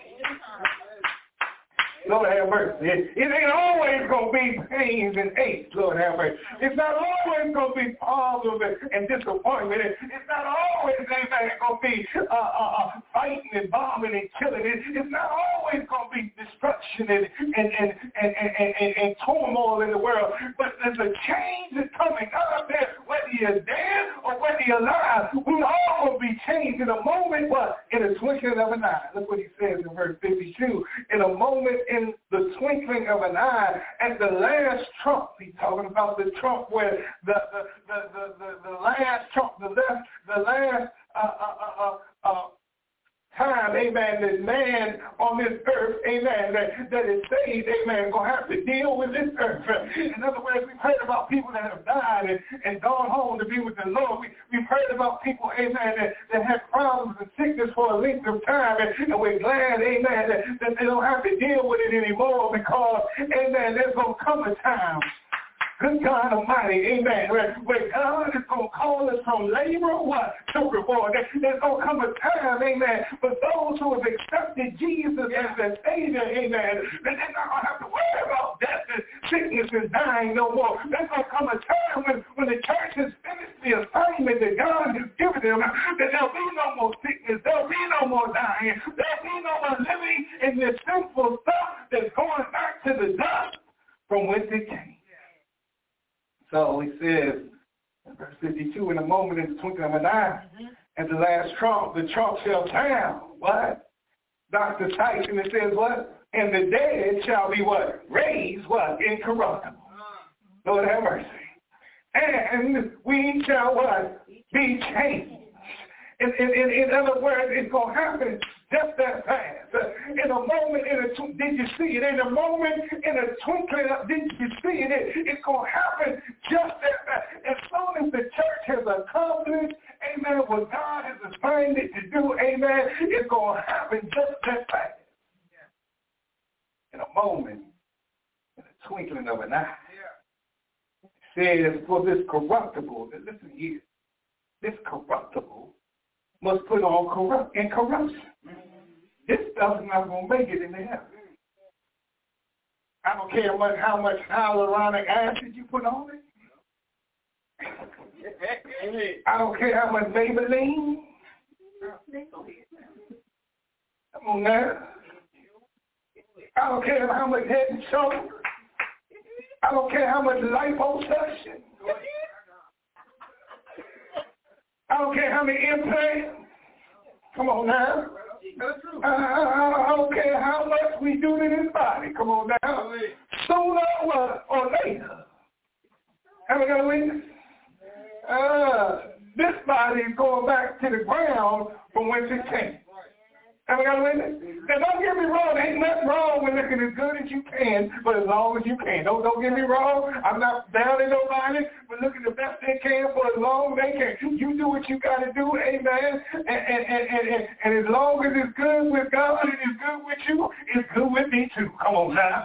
Lord have mercy. It, it ain't always going to be pains and aches, Lord have mercy. It's not always going to be problems and, and disappointment. It, it's not always, amen, going to be uh, uh, uh, fighting and bombing and killing. It, it's not always going to be destruction and, and, and, and, and, and, and turmoil in the world. But there's a change that's coming out there, whether you're dead or whether you're alive. We all will be changed in a moment, what? In a twinkling of an eye. Look what he says in verse fifty-two. In a moment, in the twinkling of an eye, at the last trump, he's talking about the trump where the the the the, the, the last trump, the last the last uh, uh, uh, uh, time, amen, that man on this earth, amen, that, that is saved, amen, going to have to deal with this earth. In other words, we've heard about people that have died and, and gone home to be with the Lord. We, we've heard about people, amen, that, that have problems and sickness for a length of time, and, and we're glad, amen, that, that they don't have to deal with it anymore because, amen, there's going to come a time, good God Almighty, amen, where, where God is going to call us from labor what? To reward. There, there's going to come a time, amen, for those who have accepted Jesus as their Savior, amen, that they're not going to have to worry about death and sickness and dying no more. There's going to come a time when, when the church has finished the assignment that God has given them, that there'll be no more sickness, there'll be no more dying, there'll be no more living in this sinful stuff that's going back to the dust from whence it came. So he says, in verse fifty-two, in a moment, in the twinkling of an eye, mm-hmm. at the last trump, the trump shall sound. What? Doctor Tyson, it says what? And the dead shall be what? Raised what? Incorruptible. Mm-hmm. Lord have mercy. And we shall what? Be changed. In, in, in, in other words, it's going to happen just that fast. Uh, in a moment, in a tw- did you see it? In a moment, in a twinkling, of, did you see it? it? It's going to happen just that fast. As soon as the church has accomplished, amen, what God has assigned it to do, amen, it's going to happen just that fast. In a moment, in a twinkling of an eye. It says, for this corruptible, listen here, this corruptible must put on corrupt and corruption. This stuff's not going to make it in the heaven. I don't care much how much hyaluronic acid you put on it. I don't care how much Maybelline. Come on now. I don't care how much head and shoulders. I don't care how much liposuction. I don't care how many implants. Come on now. I, I, I don't care how much we do to this body. Come on now. Sooner or, or later. Have I got a witness? Uh, this body is going back to the ground from whence it came. Have I got a witness? Now, don't get me wrong. There ain't nothing wrong with looking as good as you can, but as long as you can. Don't don't get me wrong. I'm not downing nobody, but looking the best they can for as long as they can. You do what you got to do, amen. And, and, and, and, and, and as long as it's good with God and it's good with you, it's good with me too. Come on now.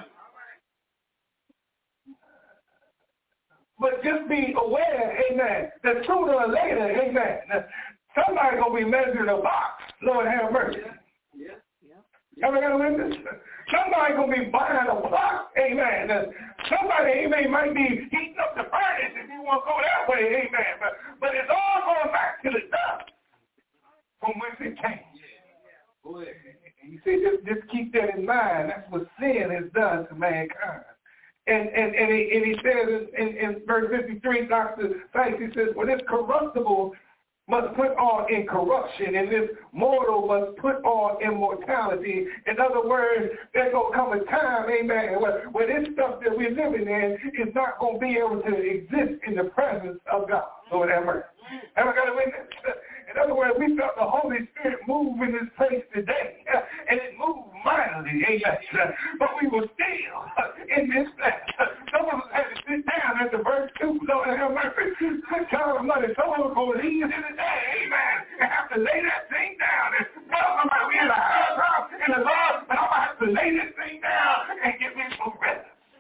But just be aware, amen, that sooner or later, amen, somebody's going to be measuring a box. Lord have mercy. Yeah, yeah. Ever got a witness? Somebody going to be buying a box, amen. Somebody, amen, might be heating up the furnace if you want to go that way, amen. But, but it's all going back to the dust from whence it came. Yeah. You see, just, just keep that in mind. That's what sin has done to mankind. And and and he, and he says in, in, in verse fifty-three, Doctor Sykes, he says, well, this corruptible must put on incorruption, and this mortal must put on immortality. In other words, there's going to come a time, amen, where, where this stuff that we're living in is not going to be able to exist in the presence of God. Lord have mercy. Have I got a witness? In other words, we felt the Holy Spirit move in this place today, and it moved mightily, amen. But we were still in this place. Some of us had to sit down at the verse two, Lord have mercy. Good God Almighty, some of us going to leave in the day, amen, and have to lay that thing down. And tell somebody we're in the house, in the Lord, but I'm going to have to lay this thing down and give me some rest.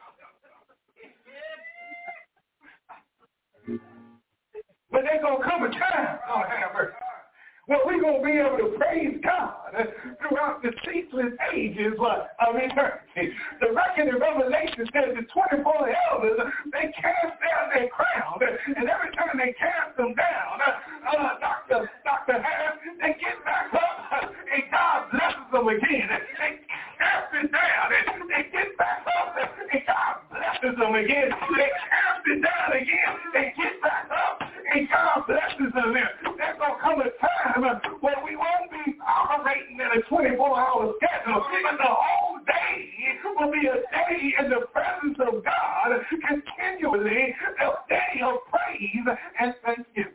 But there's going to come a time, Lord have mercy, where we're going to be able to praise God throughout the ceaseless ages of eternity. The record in Revelation says the twenty-four elders, they cast down their crown, and every time they cast them down, uh, Doctor Doctor Harris, they get back up, and God blesses them again. They cast it down, and they get back up, and God blesses them again. They cast it down again, they get back up, and God blesses them. There's going to come a time where we won't be operating in a twenty-four hour schedule, but the whole day will be a day in the presence of God, continually a day of praise and thanksgiving.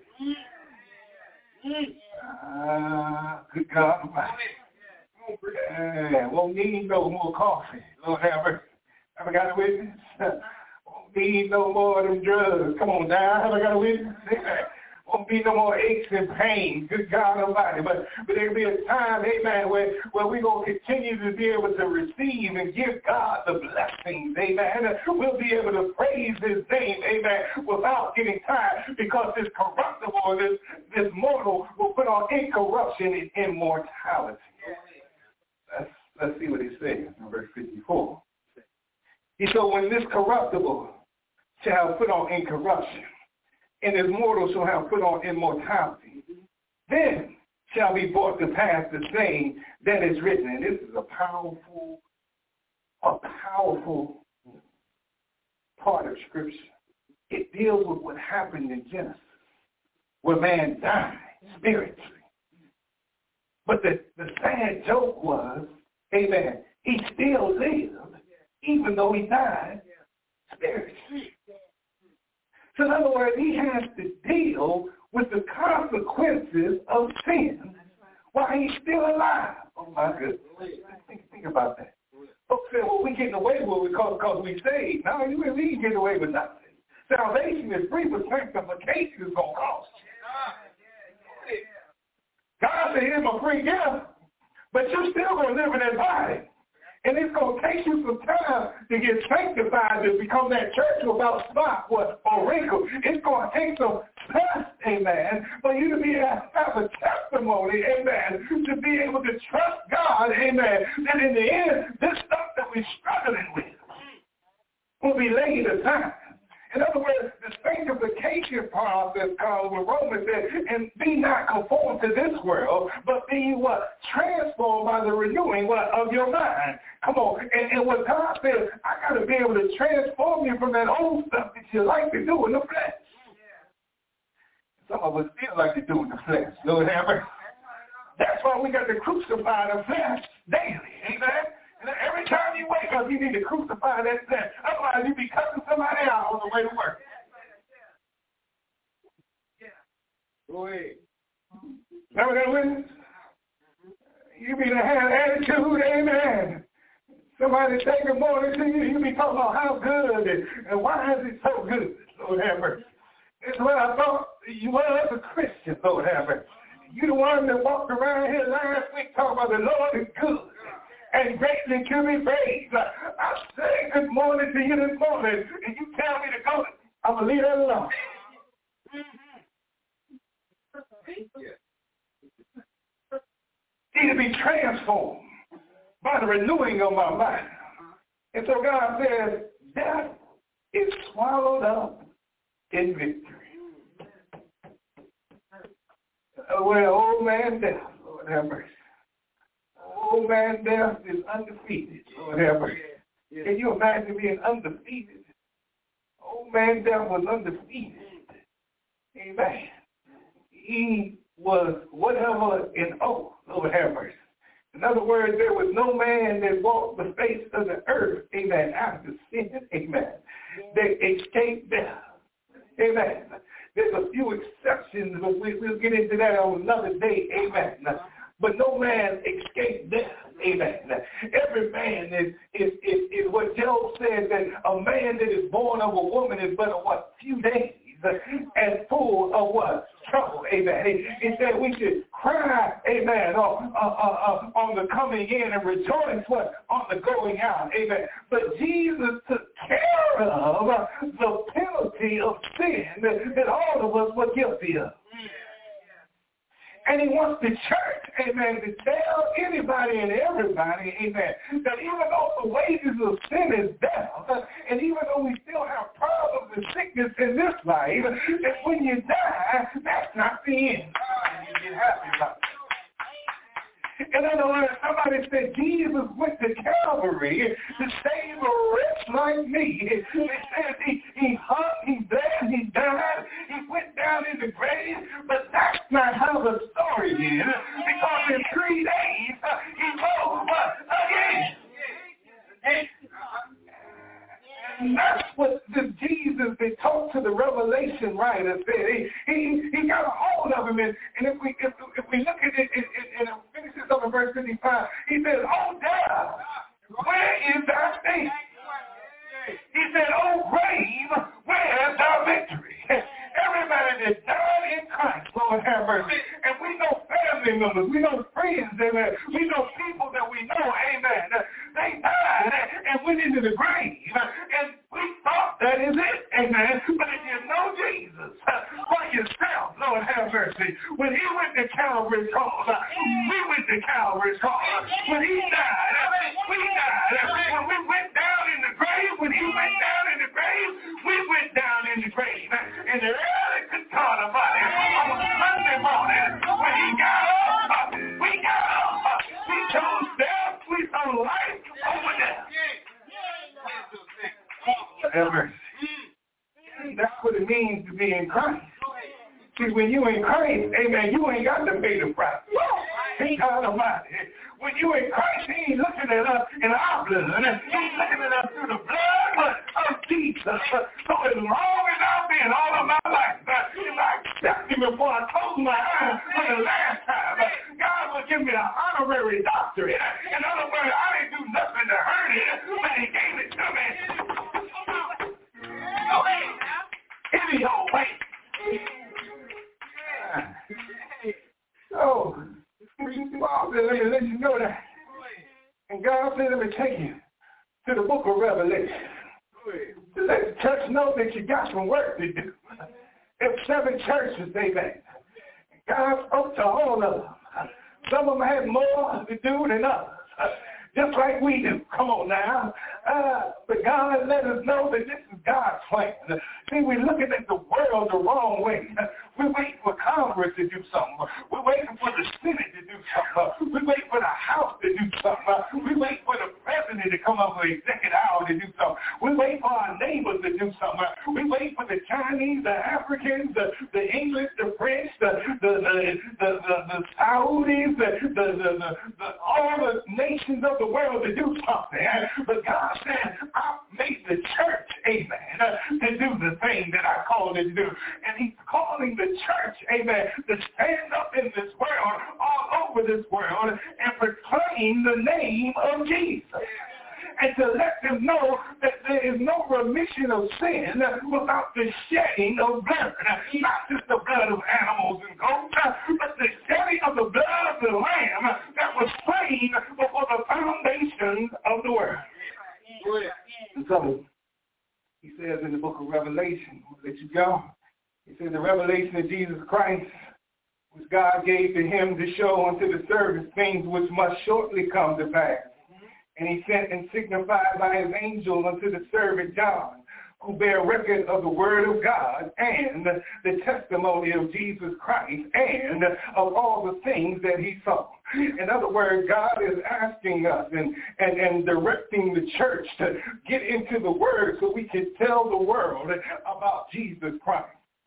Ah, uh, good God Almighty. Uh, won't need no more coffee. Lord have mercy. Have I got a witness? Won't need no more of them drugs. Come on now. Have I got a witness? Won't be no more aches and pains. Good God Almighty. But, but there'll be a time, amen, where, where we're going to continue to be able to receive and give God the blessings, amen. We'll be able to praise his name, amen, without getting tired, because this corruptible, this, this mortal will put on incorruption and immortality. Let's, let's see what he says in verse fifty-four. He said, when this corruptible shall put on incorruption, and his mortal shall have put on immortality, then shall be brought to pass the saying that is written. And this is a powerful, a powerful part of Scripture. It deals with what happened in Genesis, where man died spiritually. But the, the sad joke was, amen, he still lived, even though he died spiritually. So in other words, he has to deal with the consequences of sin while he's still alive. Oh my goodness. Think, think about that. Folks say, well, we getting away with it because, because we saved. No, you really ain't getting away with nothing. Salvation is free, but sanctification is going to cost you. free gift, but you're still going to live in that body. And it's going to take you some time to get sanctified to become that church without spot or, or wrinkle. It's going to take some trust, amen, for you to be able to have a testimony, amen, to be able to trust God, amen, that in the end, this stuff that we're struggling with will be laid aside. In other words, the sanctification process comes with Romans said, and be not conformed to this world, but be what? Transformed by the renewing what? Of your mind. Come on. And, and what God says, I got to be able to transform you from that old stuff that you like to do in the flesh. Some of us still like to do in the flesh. Lord have mercy. That's why we got to crucify the flesh daily. Amen. And every time you wake up, you need to crucify that flesh. Otherwise, you be cutting somebody out on the way to work. Go ahead. Remember that witness? You be to have attitude, amen. Somebody say good morning to you, you be talking about how good and, and why is it so good, Lord have mercy. It's what I thought you were as a Christian, Lord have mercy. You the one that walked around here last week talking about the Lord is good and greatly to be praised. I say good morning to you this morning, and you tell me to go. I'm going to leave that alone. Need to be transformed by the renewing of my mind. And so God says, death is swallowed up in victory. Well, old man death, Lord have mercy. Old man death is undefeated, Lord have mercy. Can you imagine being undefeated? Old man death was undefeated. Amen. He was whatever in oath, Lord have mercy. In other words, there was no man that walked the face of the earth, amen, after sin, amen, that escaped death. Amen. There's a few exceptions, but we, we'll get into that on another day, amen. But no man escaped death. Amen. Every man is, is, is, is what Job says, that a man that is born of a woman is but a what? Few days and full of what? Trouble. Amen. He, he said we should cry, amen, on, uh, uh, uh, on the coming in and rejoice what? On the going out. Amen. But Jesus took care of uh, the penalty of sin that, that all of us were guilty of. And he wants the church, amen, to tell anybody and everybody, amen, that even though the wages of sin is death, and even though we still have problems and sickness in this life, that when you die, that's not the end. You get happy about it. In other words, somebody said Jesus went to Calvary to save a wretch like me. They said he, he hung, he bled, he died, he went down in the grave, but that's not how the story is, because in three days he rose again. And that's what the Jesus that talked to the Revelation writer said. He, he, he got a hold of him, and, and if we if, if we look at it and finish this up in verse fifty-five, he says, "Oh death, where is thy sting?" He said, "Oh grave, where is thy victory?" Everybody that died in Christ, Lord have mercy. And we know family members, we know friends, amen. We know people that we know, amen. They died and went into the grave. And we thought that is it, amen. But if you know Jesus for yourself, Lord have mercy, when he went to Calvary's cross, we went to Calvary's cross. When he died, we died. When we went down in the grave, when he went down in the grave, we went down in the grave. And the early good God about it on Sunday morning, when he got up, we got up. We chose death, we chose life over death. Ever. That's what it means to be in Christ. See, when you in Christ, amen, you ain't got to pay the price. He God Almighty. When you in Christ, he ain't looking at us in our blood. He's looking at us through the blood of Jesus. So as long as I've been all of my life, if I accept him before I close my eyes for the last time, God will give me an honorary doctorate. In other words, I didn't do nothing to earn it, but he gave it to me. Any old way. So, Father, let me let you know that. And God said, let me take you to the book of Revelation. To let the church know that you got some work to do. There's seven churches, amen. God spoke to all of them. Some of them had more to do than others. Just like we do. Come on now. Uh, but God let us know that this is God's plan. See, we're looking at the world the wrong way. We're waiting for Congress to do something. We're waiting for the Senate to do something. We're waiting for the House to do something. We're waiting for the President to come up with executive hour to do something. We're waiting for our neighbors to do something. We're waiting for the Chinese, the Africans, the, the English, the French, the the the the, the, the Saudis, the, the, the, the, the all the nations of the world to do something. But God said, I made the church, amen, to do the thing that I called it to do. And he's calling the church, amen, to stand up in this world, all over this world, and proclaim the name of Jesus. And to let them know that there is no remission of sin without the shedding of blood. Not just the blood of animals and goats, but the shedding of the blood of the Lamb that was slain before the foundation of the world. And so, he says in the book of Revelation, I'll let you go. He says the revelation of Jesus Christ, which God gave to him to show unto the servants things which must shortly come to pass. And he sent and signified by his angel unto the servant John, who bear record of the word of God and the testimony of Jesus Christ and of all the things that he saw. In other words, God is asking us and, and, and directing the church to get into the word so we can tell the world about Jesus Christ.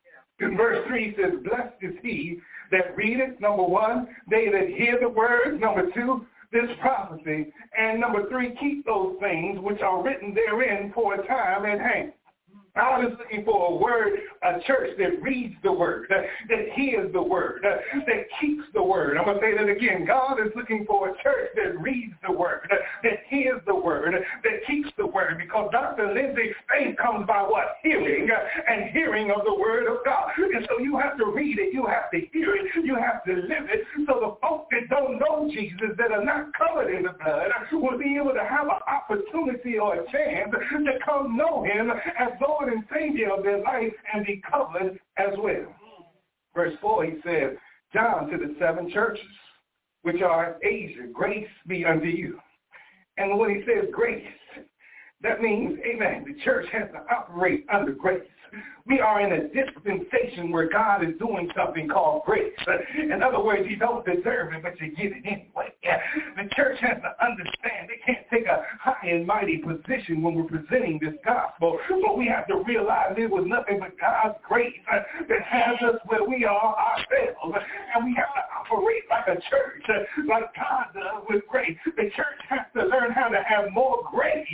In verse three says, blessed is he that readeth, number one, they that hear the words, number two, this prophecy, and number three, keep those things which are written therein for a time at hand. God is looking for a word, a church that reads the word, that, that hears the word, that, that keeps the word. I'm going to say that again. God is looking for a church that reads the word, that, that hears the word, that keeps the word. Because Doctor Lindsay, faith comes by what? Hearing, and hearing of the word of God. And so you have to read it, you have to hear it, you have to live it, so the folks that don't know Jesus, that are not covered in the blood, will be able to have an opportunity or a chance to come know him as Lord and Savior of their life and be covered as well. Verse four, he says, John to the seven churches, which are in Asia, grace be unto you. And when he says grace, that means, amen, the church has to operate under grace. We are in a dispensation where God is doing something called grace. In other words, you don't deserve it, but you get it anyway. The church has to understand they can't take a high and mighty position when we're presenting this gospel, but we have to realize it was nothing but God's grace that has us where we are ourselves. And we have to operate like a church, like God does with grace. The church has to learn how to have more grace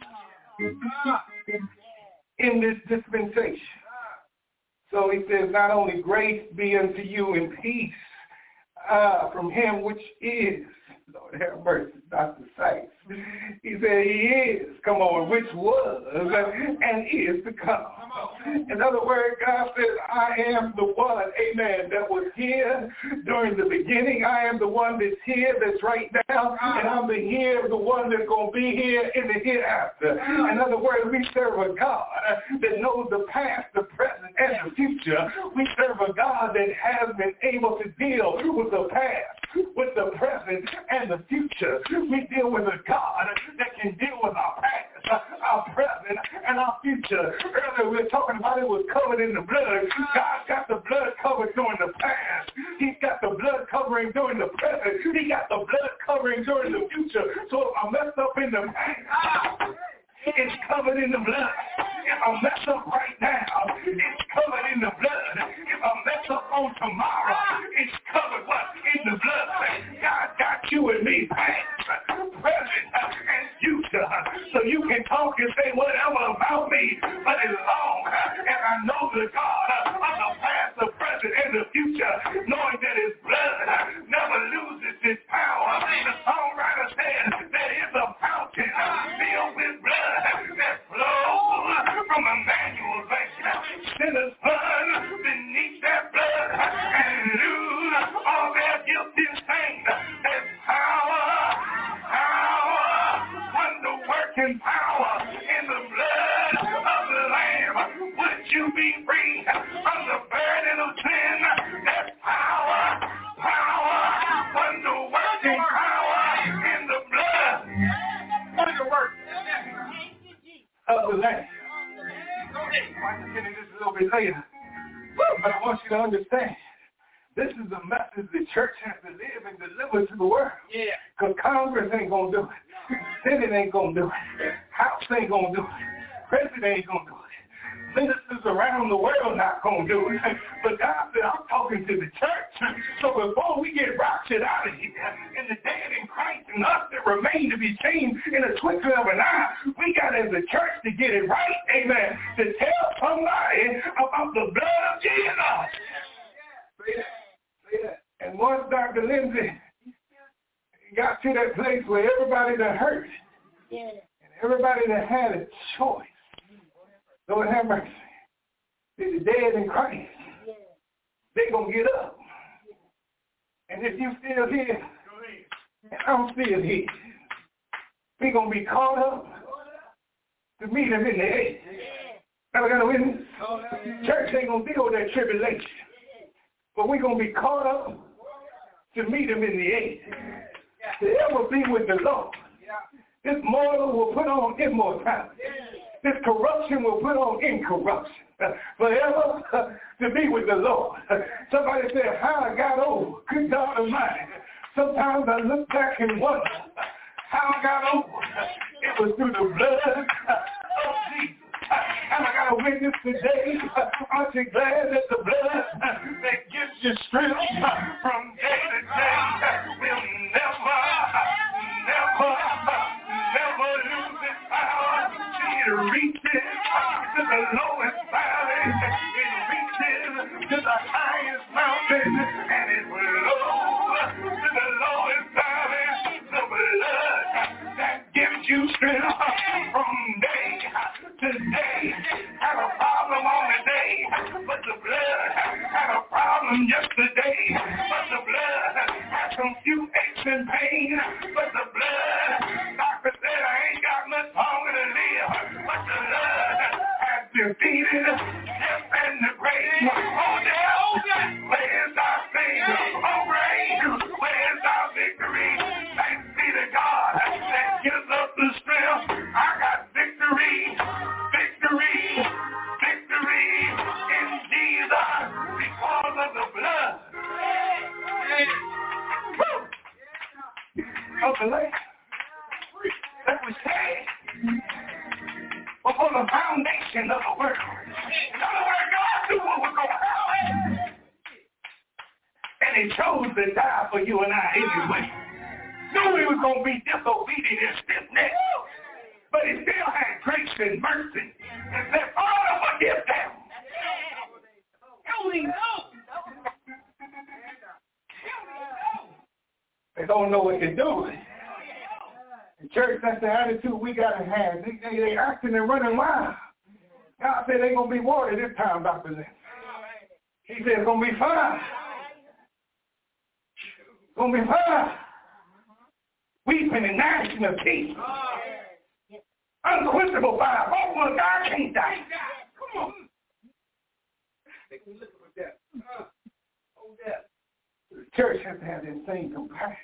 in this dispensation. So he says, not only grace be unto you in peace uh, from him which is, Lord have mercy, Doctor Sykes. He said he is, come on, which was and is to come. In other words, God says, I am the one, amen, that was here during the beginning. I am the one that's here, that's right now, and I'm the here, the one that's going to be here in the hereafter. In other words, we serve a God that knows the past, the present, and the future. We serve a God that has been able to deal with the past, with the present, and the future. We deal with a God that can deal with our past, our present, and our future. Earlier we were talking about it was covered in the blood. God got the blood covered during the past. He's got the blood covering during the present. He got the blood covering during the future. So if I mess up in the past, it's covered in the blood. If I mess up right now, it's covered in the blood. If I mess up on tomorrow, it's covered what? In the blood. God got you and me past, present, and future. So you can talk and say whatever about me, but as long as I know the God of the past, the present, and the future, knowing that his blood never loses its power. The songwriter said there is a fountain filled with blood that flows from Emmanuel's vein. Sinners burn beneath that blood and lose all their guilty stains. There's later. But I want you to understand, this is a message the church has to live and deliver to the world. Yeah. Because Congress ain't going to do it. Senate ain't going to do it. House ain't going to do it. President ain't going to do it. Ministers around the world not going to do it. But God said, I'm talking to the church. So before we get raptured out of here, and the dead in Christ and us that remain to be changed in a twinkling of an eye, we got as a church to get it right, amen, to tell somebody about the blood of Jesus. Say that. Say that. And once Doctor Lindsay got to that place where everybody that hurt, and everybody that had a choice, Lord have mercy, the dead in Christ, they're going to get up. And if you still here, and I'm still here, we're going to be caught up to meet him in the air. Now we got a witness? Church ain't going to deal with that tribulation. But we're going to be caught up to meet him in the air. To ever be with the Lord. This mortal will put on immortality. This corruption will put on incorruption. Uh, forever uh, to be with the Lord. Uh, somebody said, how I got old. Good God Almighty. Sometimes I look back and wonder how I got old. It was through the blood of Jesus. And I got a witness today. Aren't you glad that the blood that gives you strength from day to day will never, never, never lose its power. It reaches to the lowest valley. It reaches to the highest mountain. And it flows to the lowest valley. The blood that gives you strength from day to day had a problem on the day, but the blood had a problem yesterday. But the blood had some few aches and pain. But the blood, doctor said I ain't got much longer to live. But the blood has defeated death and the grave. Oh, yeah, where's our Savior? Oh, grave, where's our victory? Thanks be to God that gives us the strength. I got victory, victory, victory in Jesus because of the blood. Okay, that was said before the foundation of the world. In other words, God knew what was going to happen. And he chose to die for you and I anyway. Knew he was going to be disobedient and stiff-necked. But he still had grace and mercy. And said, Father, forgive them. Only know. They don't know what they're doing. In church, that's the attitude we got to have. They, they, they acting and running wild. God said they're going to be watered this time, Doctor Lynn. He said it's going to be fine. It's going to be fine. Weeping and gnashing of teeth. Unquenchable fire. Oh, well, God can't die. Come on. They can look at that. Oh, that. The church has to have that same compassion.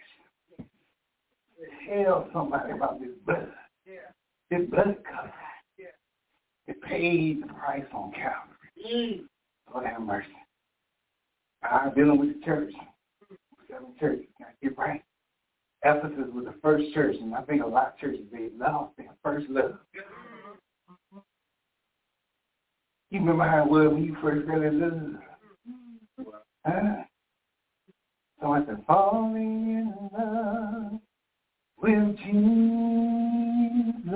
Tell somebody about this blood. Yeah. This blood covenant. Yeah. It paid the price on Calvary. Mm. Lord have mercy. I'm dealing with the church. Seven churches. Gotta get right. Ephesus was the first church, and I think a lot of churches, they lost their first love. You remember how it was when you first really loved? Huh? So I said, falling in love with Jesus,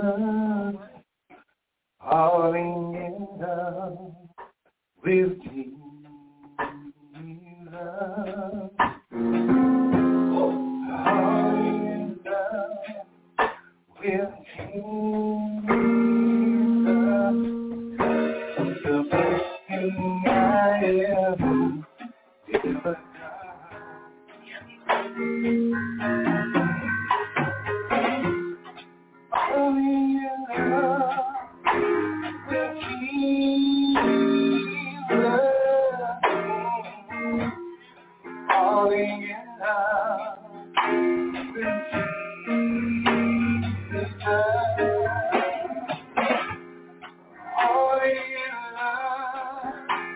falling in love with Jesus. With Jesus, the best thing I ever did for God. Falling in love with Jesus, falling in love with Jesus. All in love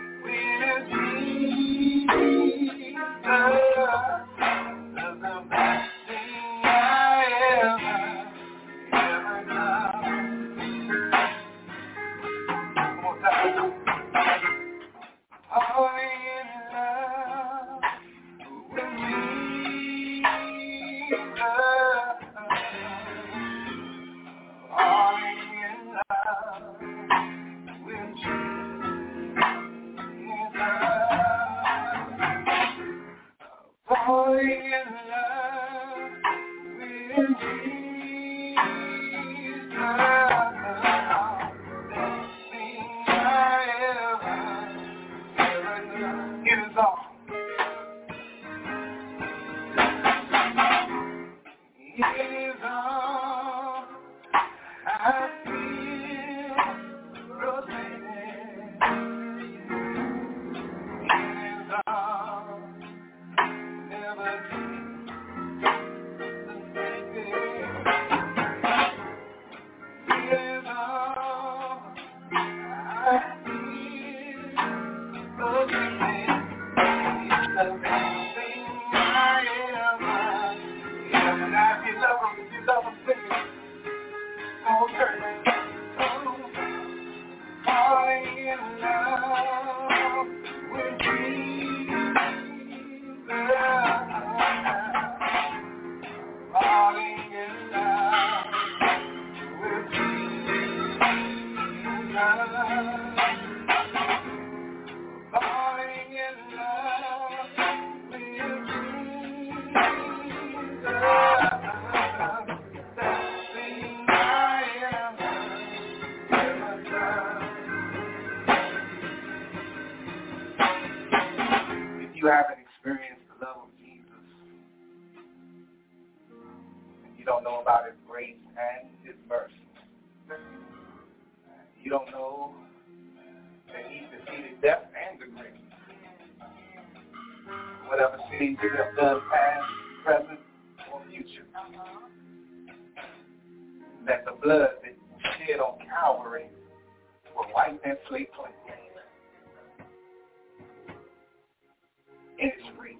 You haven't experienced the love of Jesus. You don't know about his grace and his mercy. You don't know that he defeated death and the grave. Whatever sins you have done, past, present, or future. That the blood that shed on Calvary will wipe that slate clean. It's free.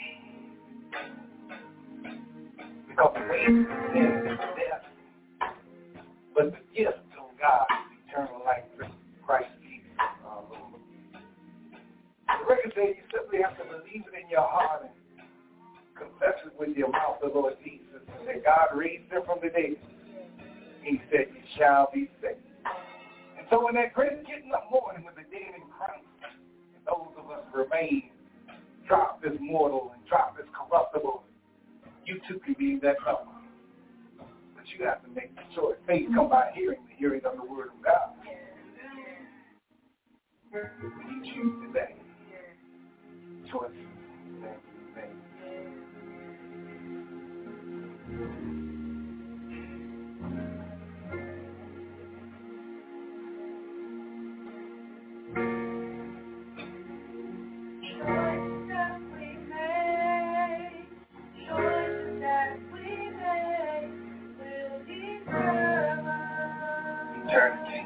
Because the wages of sin is death. But the gift of God is eternal life through Christ Jesus our Lord. The record says you simply have to believe it in your heart and confess it with your mouth, the Lord Jesus, and that God raised him from the dead. He said, you shall be saved. And so when that great getting up morning with the dead in Christ, and those of us remain, drop this mortal and drop this corruptible, you too can be that number. But you have to make the choice. Faith come by hearing, the hearing of the word of God. You choose today. Choice that you make. Eternity.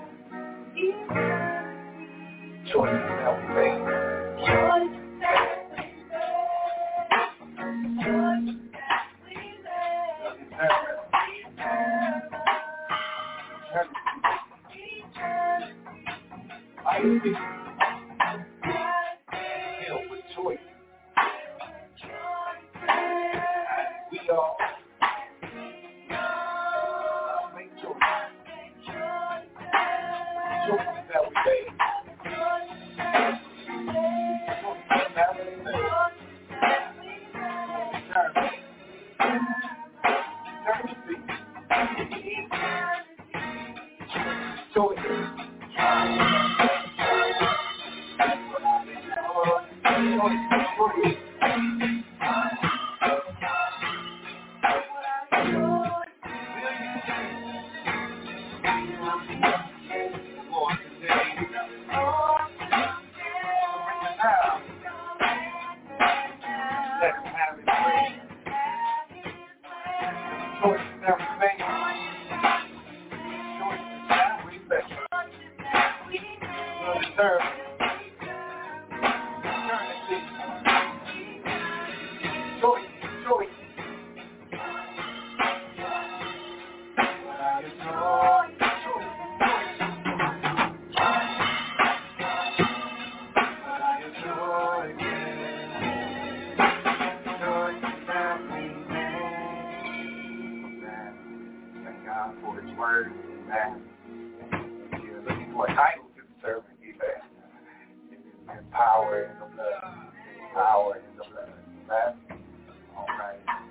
Choices that we make. Choices that we make. Choices that we make. Eternity. Filled with choice. We all make choices. Choices that we make. Power in the blood. Power in the blood. Amen. All right.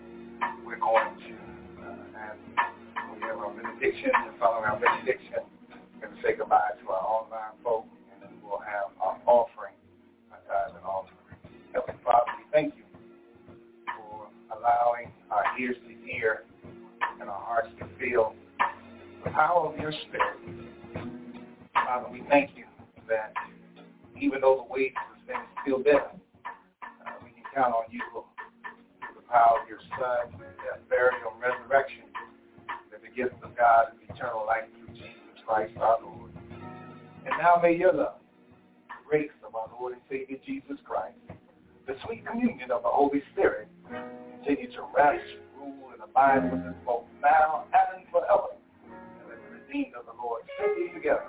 benediction, and following our benediction, we're going to say goodbye to our online folk, and then we'll have our offering, our tithes and offering. Heavenly Father, we thank you for allowing our ears to hear and our hearts to feel the power of your Spirit. Father, we thank you that even though the wages of sin is still there, uh, we can count on you through the power of your Son, death, burial, and resurrection, that the gift of God is eternal life through Jesus Christ our Lord. And now may your love, the grace of our Lord and Savior Jesus Christ, the sweet communion of the Holy Spirit, continue to rest, rule, and abide with us both now and forever. And let the redeemed of the Lord say these together.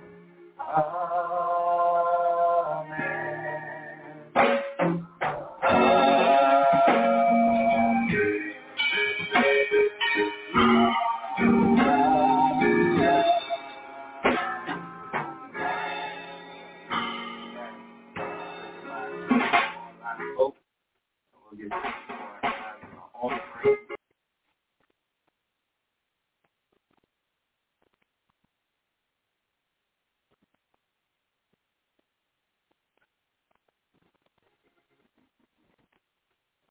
Amen. We'll get